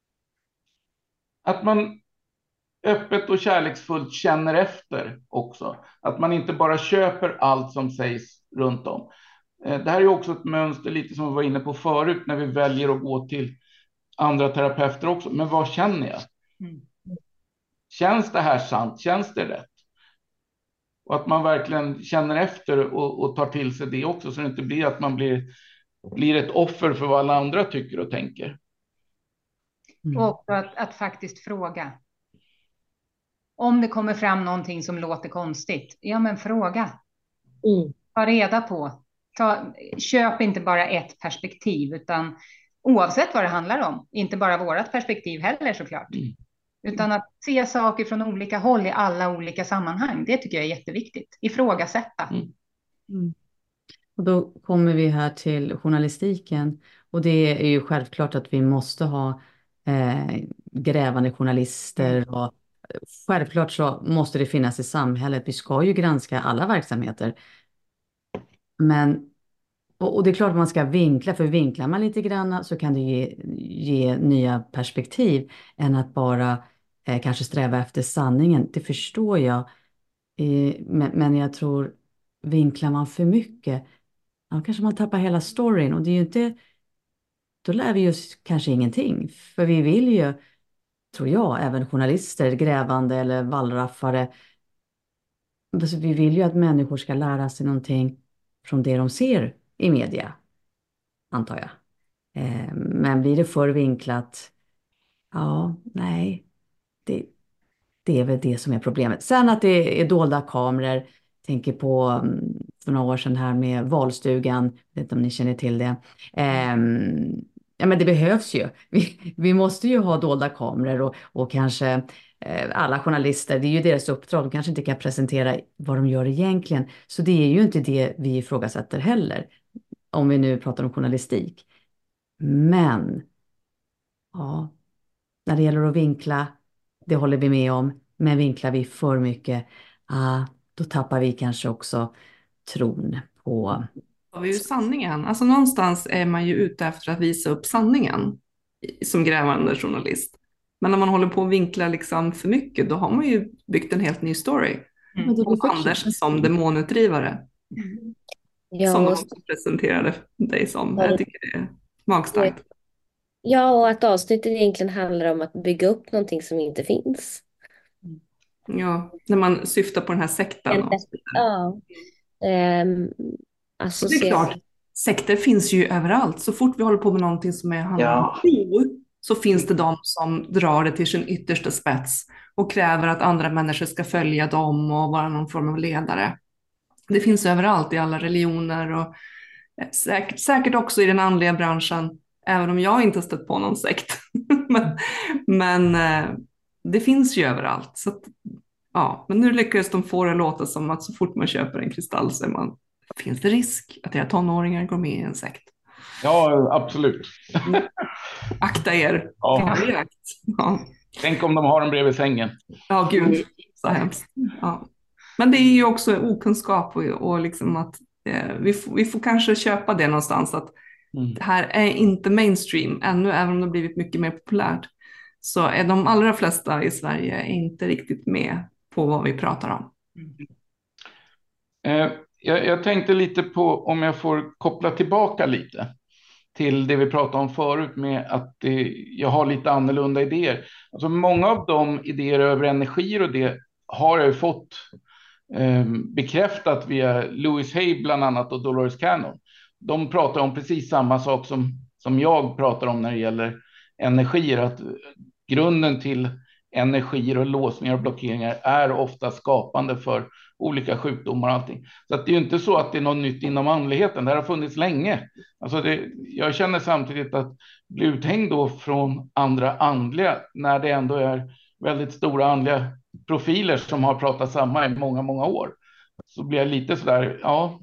[SPEAKER 3] Att man öppet och kärleksfullt känner efter också. Att man inte bara köper allt som sägs runt om. Det här är också ett mönster, lite som vi var inne på förut, när vi väljer att gå till andra terapeuter också. Men vad känner jag? Mm. Känns det här sant? Känns det rätt? Och att man verkligen känner efter och, och tar till sig det också, så det inte blir att man blir, blir ett offer för vad alla andra tycker och tänker.
[SPEAKER 7] Mm. Och att, att faktiskt fråga. Om det kommer fram någonting som låter konstigt, ja men fråga. Mm. Ta reda på. Ta, köp inte bara ett perspektiv, utan oavsett vad det handlar om. Inte bara vårat perspektiv heller såklart. Mm. Utan att se saker från olika håll i alla olika sammanhang. Det tycker jag är jätteviktigt. Ifrågasätta. Mm.
[SPEAKER 4] Mm. Och då kommer vi här till journalistiken. Och det är ju självklart att vi måste ha eh, grävande journalister. Mm. Och självklart så måste det finnas i samhället. Vi ska ju granska alla verksamheter. Men, och, och det är klart att man ska vinkla. För vinklar man lite grann så kan det ge, ge nya perspektiv. Än att bara eh, kanske sträva efter sanningen. Det förstår jag. Eh, men, men jag tror, vinklar man för mycket, ja, kanske man tappar hela storyn. Och det är ju inte, då lär vi oss kanske ingenting. För vi vill ju, tror jag, även journalister, grävande eller wallraffare. Alltså, vi vill ju att människor ska lära sig någonting från det de ser i media, antar jag. Eh, men blir det för vinklat, ja, nej, det, det är väl det som är problemet. Sen att det är dolda kameror, tänker på för några år sedan här med valstugan, jag vet inte om ni känner till det. Um, ja, men det behövs ju. Vi, vi måste ju ha dolda kameror och, och kanske eh, alla journalister, det är ju deras uppdrag, de kanske inte kan presentera vad de gör egentligen. Så det är ju inte det vi ifrågasätter heller, om vi nu pratar om journalistik. Men, ja, när det gäller att vinkla, det håller vi med om, men vinklar vi för mycket, ah, då tappar vi kanske också tron på...
[SPEAKER 1] Det var ju sanningen. Alltså någonstans är man ju ute efter att visa upp sanningen som grävande journalist. Men när man håller på att vinkla liksom för mycket, då har man ju byggt en helt ny story. Mm. Och Anders som demonutdrivare. Mm. Ja, som de också presenterade dig som. Jag tycker det är magstarkt.
[SPEAKER 5] Ja, och att avsnittet egentligen handlar om att bygga upp någonting som inte finns.
[SPEAKER 1] Ja, när man syftar på den här sekten. Och
[SPEAKER 5] ja. Um,
[SPEAKER 1] alltså, det är klart, sekter finns ju överallt. Så fort vi håller på med någonting som är handlar om tro, så finns det de som drar det till sin yttersta spets och kräver att andra människor ska följa dem och vara någon form av ledare. Det finns överallt i alla religioner och säkert, säkert också i den andliga branschen, även om jag inte har stött på någon sekt. men men det finns ju överallt. Så att, ja, men nu lyckades de få det att låta som att så fort man köper en kristall så är man, finns det risk att era tonåringar går med i en sekt.
[SPEAKER 3] Ja, absolut.
[SPEAKER 1] Mm. Akta er.
[SPEAKER 3] Ja.
[SPEAKER 1] Ja.
[SPEAKER 3] Tänk om de har den bredvid sängen.
[SPEAKER 1] Ja, gud. Så hemskt. Ja. Men det är ju också okunskap och, och liksom att eh, vi, får, vi får kanske köpa det någonstans att mm. det här är inte mainstream ännu, även om det har blivit mycket mer populärt. Så är de allra flesta i Sverige inte riktigt med på vad vi pratar om.
[SPEAKER 3] Mm. Eh, jag, jag tänkte lite på, om jag får koppla tillbaka lite till det vi pratade om förut med att det, jag har lite annorlunda idéer. Alltså många av de idéer över energier och det har jag fått eh, bekräftat via Louise Hay bland annat och Dolores Cannon. De pratar om precis samma sak som, som jag pratar om när det gäller energier, att grunden till energier och låsningar och blockeringar är ofta skapande för olika sjukdomar och allting. Så att det är ju inte så att det är något nytt inom andligheten. Det här har funnits länge. Alltså det, jag känner samtidigt att bli uthängd då från andra andliga, när det ändå är väldigt stora andliga profiler som har pratat samma i många, många år. Så blir jag lite sådär, ja.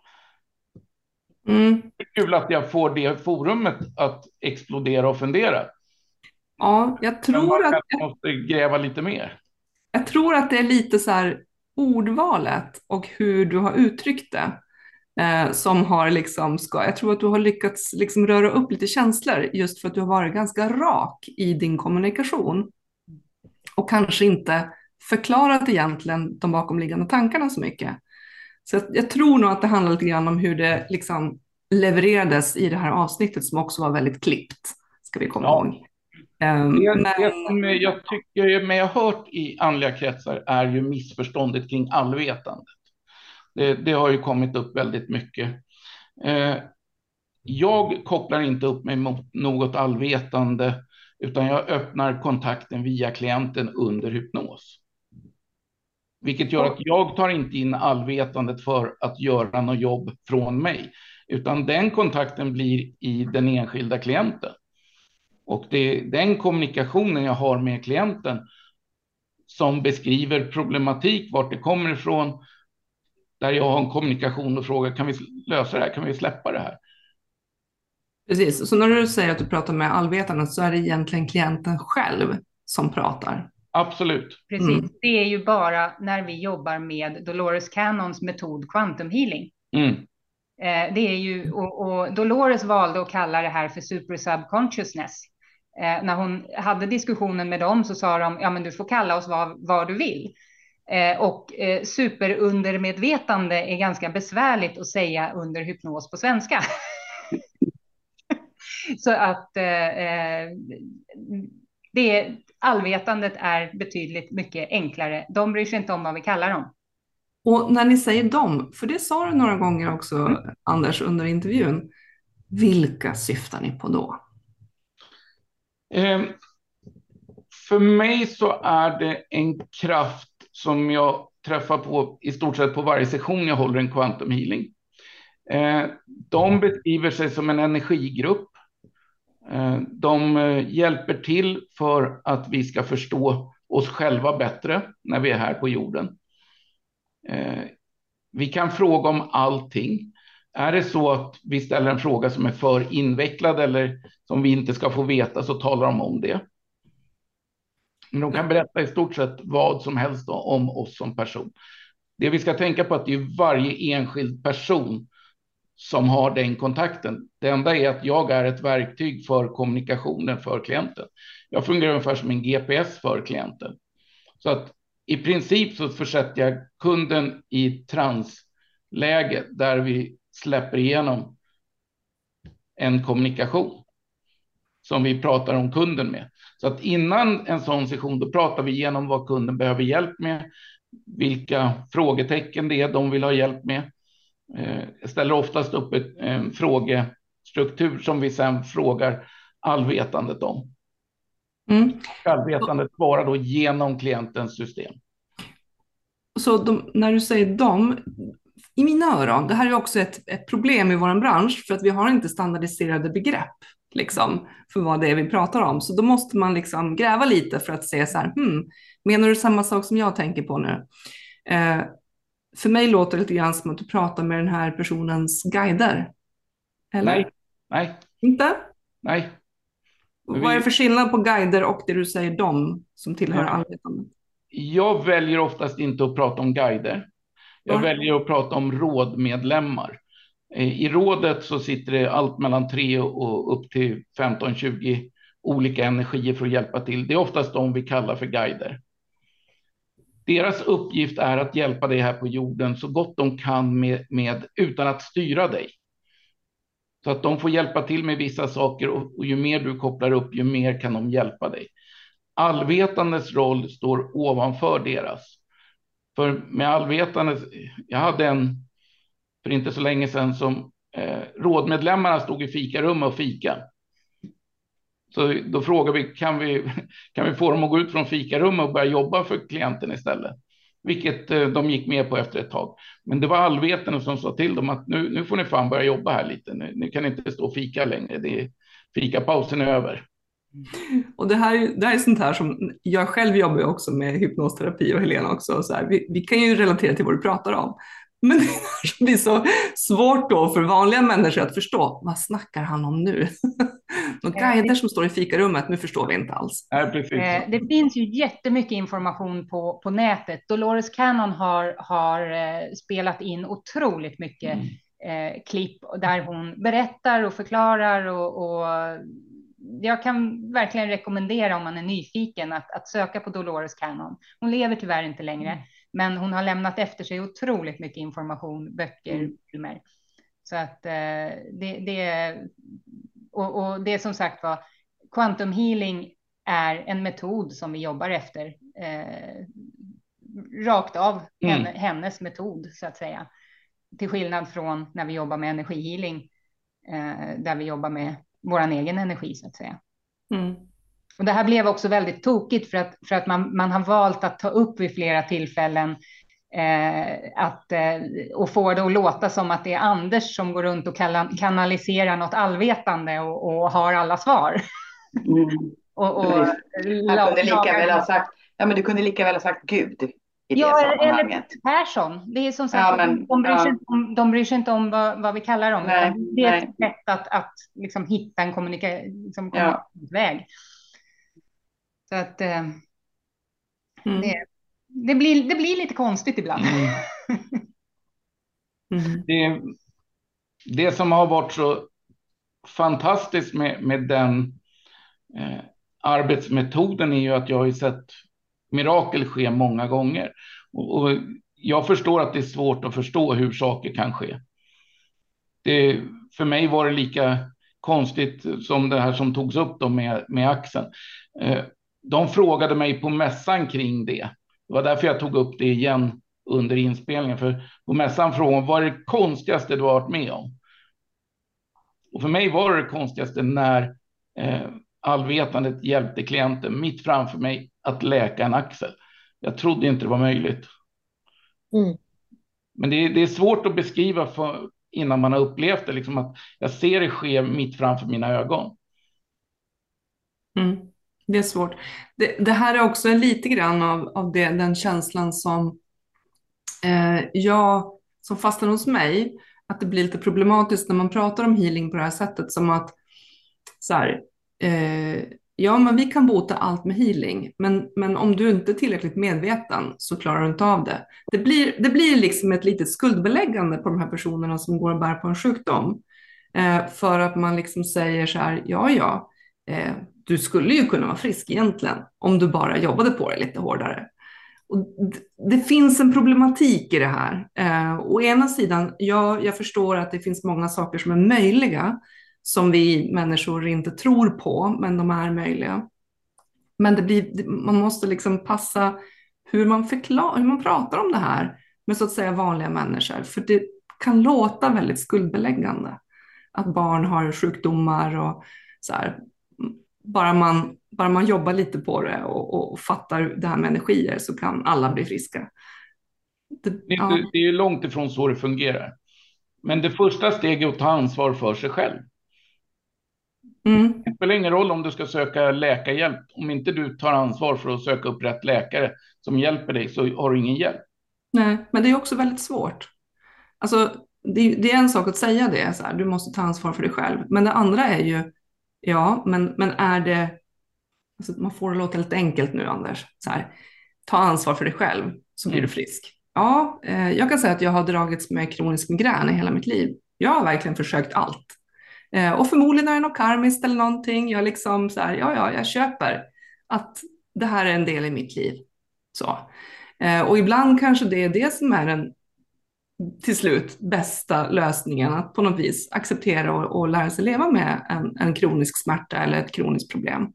[SPEAKER 3] Mm. Det är kul att jag får det forumet att explodera och fundera.
[SPEAKER 1] Ja, jag tror att
[SPEAKER 3] jag måste gräva lite mer.
[SPEAKER 1] Jag tror att det är lite så här ordvalet och hur du har uttryckt det. eh, som har liksom, ska, jag tror att du har lyckats liksom röra upp lite känslor just för att du har varit ganska rak i din kommunikation och kanske inte förklarat egentligen de bakomliggande tankarna så mycket. Så jag, jag tror nog att det handlar lite grann om hur det liksom levererades i det här avsnittet som också var väldigt klippt, ska vi komma
[SPEAKER 3] Ja.
[SPEAKER 1] ihåg. Um,
[SPEAKER 3] det,
[SPEAKER 1] men...
[SPEAKER 3] det som jag tycker men jag har hört i andliga kretsar är ju missförståndet kring allvetandet. Det, det har ju kommit upp väldigt mycket. Eh, jag kopplar inte upp mig mot något allvetande, utan jag öppnar kontakten via klienten under hypnos. Vilket gör att jag tar inte in allvetandet för att göra något jobb från mig, utan den kontakten blir i den enskilda klienten. Och det är den kommunikationen jag har med klienten som beskriver problematik, vart det kommer ifrån, där jag har en kommunikation och frågar, kan vi lösa det här, kan vi släppa det här?
[SPEAKER 1] Precis, så när du säger att du pratar med allvetandet så är det egentligen klienten själv som pratar.
[SPEAKER 3] Absolut.
[SPEAKER 7] Precis,
[SPEAKER 1] Mm.
[SPEAKER 7] det är ju bara när vi jobbar med Dolores Cannons metod quantum healing.
[SPEAKER 3] Mm.
[SPEAKER 7] Eh, det är ju, och, och Dolores valde att kalla det här för super subconsciousness. Eh, när hon hade diskussionen med dem så sa de, ja men du får kalla oss vad, vad du vill. Eh, och eh, superundermedvetande är ganska besvärligt att säga under hypnos på svenska. Så att eh, det, allvetandet är betydligt mycket enklare. De bryr sig inte om vad vi kallar dem.
[SPEAKER 1] Och när ni säger dem, för det sa du några gånger också, mm. Anders, under intervjun. Vilka syftar ni på då?
[SPEAKER 3] Eh, för mig så är det en kraft som jag träffar på i stort sett på varje session jag håller en quantum healing. Eh, de beskriver sig som en energigrupp. Eh, de hjälper till för att vi ska förstå oss själva bättre när vi är här på jorden. Eh, vi kan fråga om allting. Är det så att vi ställer en fråga som är för invecklad eller som vi inte ska få veta, så talar de om det. Men de kan berätta i stort sett vad som helst om oss som person. Det vi ska tänka på är att det är varje enskild person som har den kontakten. Det enda är att jag är ett verktyg för kommunikationen för klienten. Jag fungerar ungefär som en G P S för klienten. Så att i princip så försätter jag kunden i transläge där vi släpper igenom en kommunikation som vi pratar om kunden med. Så att innan en sån session då pratar vi igenom vad kunden behöver hjälp med, vilka frågetecken det är de vill ha hjälp med. Jag ställer oftast upp ett, en frågestruktur som vi sedan frågar allvetandet om. Mm. Allvetandet svarar då genom klientens system.
[SPEAKER 1] Så de, när du säger dem, i mina öron, det här är också ett, ett problem i vår bransch för att vi har inte standardiserade begrepp liksom, för vad det är vi pratar om. Så då måste man liksom gräva lite för att se så här, hmm, menar du samma sak som jag tänker på nu? Eh, för mig låter det lite grann som att du pratar med den här personens guider. Eller?
[SPEAKER 3] Nej, nej.
[SPEAKER 1] Inte?
[SPEAKER 3] Nej.
[SPEAKER 1] Vi... Vad är det för skillnad på guider och det du säger dem som tillhör allvetandet?
[SPEAKER 3] Jag väljer oftast inte att prata om guider. Jag mm. väljer att prata om rådmedlemmar. I rådet så sitter det allt mellan tre och upp till femton tjugo olika energier för att hjälpa till. Det är oftast de vi kallar för guider. Deras uppgift är att hjälpa dig här på jorden så gott de kan med, med, utan att styra dig. Så att de får hjälpa till med vissa saker och, och ju mer du kopplar upp, ju mer kan de hjälpa dig. Allvetandets roll står ovanför deras. För med allvetandet, jag hade en för inte så länge sedan som eh, rådmedlemmarna stod i fikarum och fika. Så då frågar vi kan, vi, kan vi få dem att gå ut från fikarum och börja jobba för klienten istället? Vilket eh, de gick med på efter ett tag. Men det var allvetarna som sa till dem att nu, nu får ni fan börja jobba här lite. Nu, nu kan ni inte stå och fika längre. Det är, fikapausen är över.
[SPEAKER 1] Och det här, det här är sånt här som jag själv jobbar också med hypnosterapi och Helena också. Så här, vi, vi kan ju relatera till vad du pratar om. Men det blir så svårt då för vanliga människor att förstå. Vad snackar han om nu? De guider som står i fikarummet, nu förstår vi inte alls.
[SPEAKER 3] Ja, precis.
[SPEAKER 7] Det finns ju jättemycket information på, på nätet. Dolores Cannon har, har spelat in otroligt mycket eh, klipp där hon berättar och förklarar och, och jag kan verkligen rekommendera om man är nyfiken att, att söka på Dolores Cannon. Hon lever tyvärr inte längre, mm. men hon har lämnat efter sig otroligt mycket information, böcker, mm. filmer. Så att eh, det, det och, och det som sagt var, quantum healing är en metod som vi jobbar efter. Eh, rakt av mm. henne, hennes metod så att säga. Till skillnad från när vi jobbar med energihealing eh, där vi jobbar med våran egen energi så att säga. Mm. Och det här blev också väldigt tokigt för att, för att man, man har valt att ta upp vid flera tillfällen eh, att, eh, och få det att låta som att det är Anders som går runt och kanaliserar något allvetande och, och har alla svar.
[SPEAKER 2] Mm. och, och, jag kunde lika väl ha sagt, ja men du kunde lika väl ha sagt Gud.
[SPEAKER 7] Ja, eller Persson. Det är som sagt, ja, men, de, bryr sig ja. inte om, de bryr sig inte om vad, vad vi kallar dem. Nej, det är nej. ett sätt att, att liksom hitta en kommunika- liksom kommunikationsväg. Ja. Så att eh, mm. det, det, blir, det blir lite konstigt ibland.
[SPEAKER 3] Mm. mm. Det, det som har varit så fantastiskt med, med den eh, arbetsmetoden är ju att jag har sett mirakel sker många gånger. Och, och jag förstår att det är svårt att förstå hur saker kan ske. Det, för mig var det lika konstigt som det här som togs upp då med, med axeln. Eh, de frågade mig på mässan kring det. Det var därför jag tog upp det igen under inspelningen. För på mässan frågade vad är det konstigaste du har varit med om? Och för mig var det det konstigaste när eh, allvetandet hjälpte klienten mitt framför mig att läka en axel. Jag trodde inte det var möjligt. Mm. Men det är, det är svårt att beskriva för, innan man har upplevt det. Liksom att jag ser det ske mitt framför mina ögon.
[SPEAKER 1] Mm. Det är svårt. Det, det här är också lite grann av, av det, den känslan som eh, jag, som fastnar hos mig. Att det blir lite problematiskt när man pratar om healing på det här sättet. Som att så här, eh, ja, men vi kan bota allt med healing, men, men om du inte är tillräckligt medveten så klarar du inte av det. Det blir, det blir liksom ett litet skuldbeläggande på de här personerna som går och bär på en sjukdom. Eh, för att man liksom säger så här, ja, ja, eh, du skulle ju kunna vara frisk egentligen om du bara jobbade på det lite hårdare. Och det, det finns en problematik i det här. Eh, å ena sidan, ja, jag förstår att det finns många saker som är möjliga, som vi människor inte tror på, men de är möjliga. Men det blir, man måste liksom passa hur man, förklar, hur man pratar om det här med så att säga vanliga människor. För det kan låta väldigt skuldbeläggande att barn har sjukdomar och så här. Bara man, bara man jobbar lite på det och, och fattar det här med energier så kan alla bli friska.
[SPEAKER 3] Det, det, ja. det är långt ifrån så det fungerar. Men det första steget är att ta ansvar för sig själv. Mm. Det spelar ingen roll om du ska söka läkarhjälp. Om inte du tar ansvar för att söka upp rätt läkare som hjälper dig så har du ingen hjälp.
[SPEAKER 1] Nej, men det är också väldigt svårt. Alltså, det, det är en sak att säga det. Så här, du måste ta ansvar för dig själv. Men det andra är ju, ja, men, men är det... Alltså, man får det låta lite enkelt nu, Anders. Så här, ta ansvar för dig själv så blir mm. du frisk. Ja, eh, jag kan säga att jag har dragits med kronisk migrän i hela mitt liv. Jag har verkligen försökt allt. Och förmodligen är det något karmiskt eller någonting. Jag liksom så här, ja, ja, jag köper att det här är en del i mitt liv. Så. Och ibland kanske det är det som är den till slut bästa lösningen. Att på något vis acceptera och, och lära sig leva med en, en kronisk smärta eller ett kroniskt problem.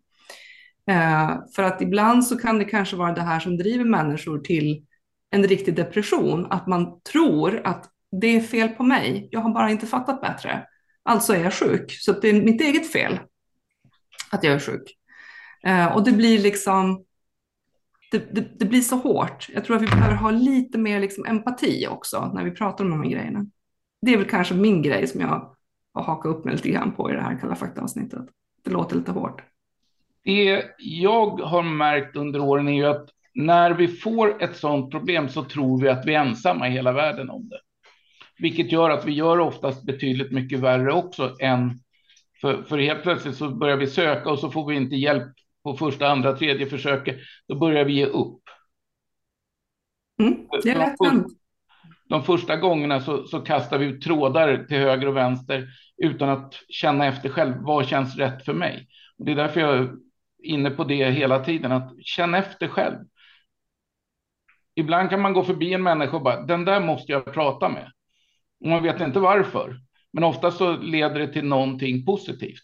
[SPEAKER 1] För att ibland så kan det kanske vara det här som driver människor till en riktig depression. Att man tror att det är fel på mig. Jag har bara inte fattat bättre. Alltså är jag sjuk. Så det är mitt eget fel att jag är sjuk. Eh, och det blir liksom, det, det, det blir så hårt. Jag tror att vi behöver ha lite mer liksom empati också när vi pratar om de här grejerna. Det är väl kanske min grej som jag har hakat upp mig lite grann på i det här Kalla fakta-avsnittet. Det låter lite hårt.
[SPEAKER 3] Det jag har märkt under åren är ju att när vi får ett sådant problem så tror vi att vi är ensamma i hela världen om det. Vilket gör att vi gör oftast betydligt mycket värre också än för, för helt plötsligt så börjar vi söka och så får vi inte hjälp på första, andra, tredje försöket. Då börjar vi ge upp.
[SPEAKER 1] Mm, det är lätt hänt.
[SPEAKER 3] de första gångerna så, så kastar vi ut trådar till höger och vänster utan att känna efter själv vad känns rätt för mig. Och det är därför jag är inne på det hela tiden, att känna efter själv. Ibland kan man gå förbi en människa och bara, den där måste jag prata med. Och man vet inte varför. Men ofta så leder det till någonting positivt.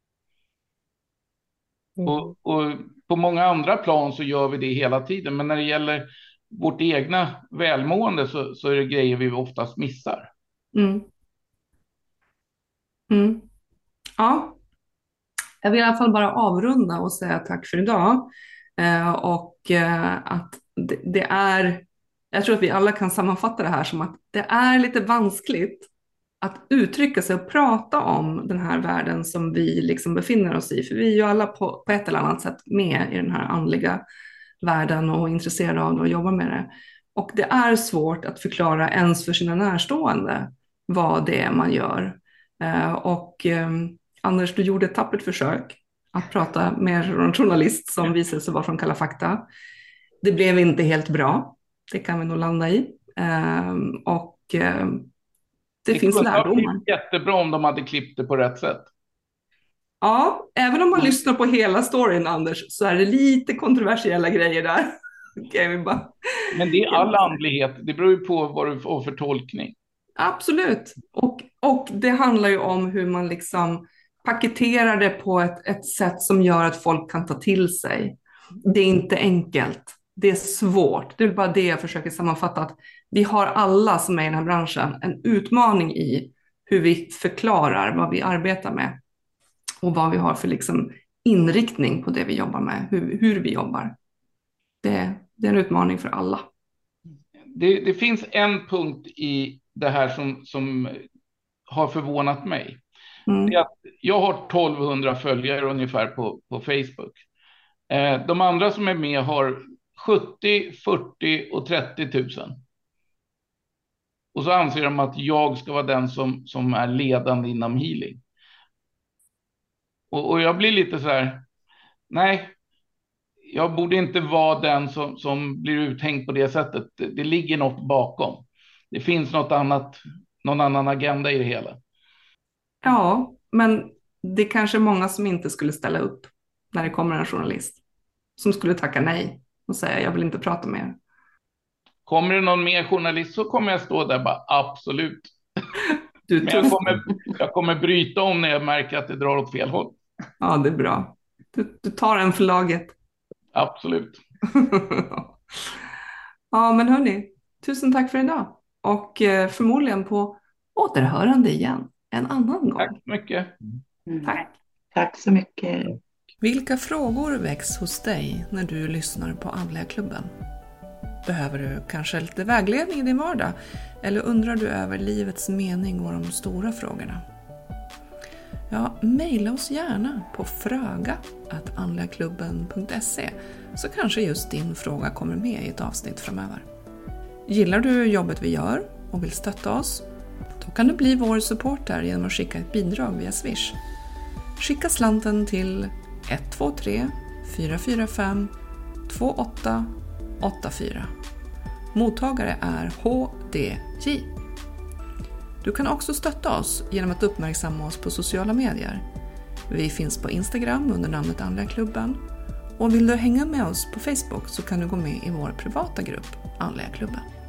[SPEAKER 3] Mm. Och, och på många andra plan så gör vi det hela tiden. Men när det gäller vårt egna välmående så, så är det grejer vi oftast missar.
[SPEAKER 1] Mm. Mm. Ja. Jag vill i alla fall bara avrunda och säga tack för idag. Eh, och eh, att det, det är, jag tror att vi alla kan sammanfatta det här som att det är lite vanskligt att uttrycka sig och prata om den här världen som vi liksom befinner oss i. För vi är ju alla på, på ett eller annat sätt med i den här andliga världen och intresserade av det och jobbar med det. Och det är svårt att förklara ens för sina närstående vad det är man gör. Eh, och eh, Anders, du gjorde ett tappert försök att prata med en journalist som visade sig vara från Kalla fakta. Det blev inte helt bra. Det kan vi nog landa i. Eh, och eh, det, det finns lärdomar.
[SPEAKER 3] Det jättebra om de hade klippt det på rätt sätt.
[SPEAKER 1] Ja, även om man mm. lyssnar på hela storyn, Anders, så är det lite kontroversiella grejer där. Okay, vi bara...
[SPEAKER 3] Men det är all andlighet. Det beror ju på vad du får för tolkning.
[SPEAKER 1] Absolut. Och, och det handlar ju om hur man liksom paketerar det på ett, ett sätt som gör att folk kan ta till sig. Det är inte enkelt. Det är svårt. Det är bara det jag försöker sammanfatta. Att vi har alla som är i den här branschen en utmaning i hur vi förklarar vad vi arbetar med. Och vad vi har för liksom inriktning på det vi jobbar med. Hur, hur vi jobbar. Det, det är en utmaning för alla.
[SPEAKER 3] Det, det finns en punkt i det här som, som har förvånat mig. Mm. Det är att jag har tolvhundra följare ungefär på, på Facebook. Eh, de andra som är med har sjuttio, fyrtio och trettio tusen. Och så anser de att jag ska vara den som, som är ledande inom healing. Och, och jag blir lite så här, nej, jag borde inte vara den som, som blir uthängd på det sättet. Det, det ligger något bakom. Det finns något annat, någon annan agenda i det hela.
[SPEAKER 1] Ja, men det är kanske många som inte skulle ställa upp när det kommer en journalist. Som skulle tacka nej och säga, jag vill inte prata med er.
[SPEAKER 3] Kommer det någon mer journalist så kommer jag stå där bara, absolut.
[SPEAKER 1] Du
[SPEAKER 3] men jag kommer, jag kommer bryta om när jag märker att det drar åt fel håll.
[SPEAKER 1] Ja, det är bra. Du, du tar en för laget.
[SPEAKER 3] Absolut.
[SPEAKER 1] Ja, men hörni, tusen tack för idag. Och förmodligen på återhörande igen en annan gång.
[SPEAKER 3] Tack så mycket.
[SPEAKER 1] Mm. Tack.
[SPEAKER 2] Tack så mycket.
[SPEAKER 1] Vilka frågor väcks hos dig när du lyssnar på Andliga klubben? Behöver du kanske lite vägledning i din vardag? Eller undrar du över livets mening och de stora frågorna? Ja, mejla oss gärna på fraga at andligaklubben punkt se så kanske just din fråga kommer med i ett avsnitt framöver. Gillar du jobbet vi gör och vill stötta oss? Då kan du bli vår supporter genom att skicka ett bidrag via Swish. Skicka slanten till ett två tre fyra fyra fem två åtta åtta fyra. Mottagare är H D J. Du kan också stötta oss genom att uppmärksamma oss på sociala medier. Vi finns på Instagram under namnet Andliga klubben. Och vill du hänga med oss på Facebook så kan du gå med i vår privata grupp Andliga klubben.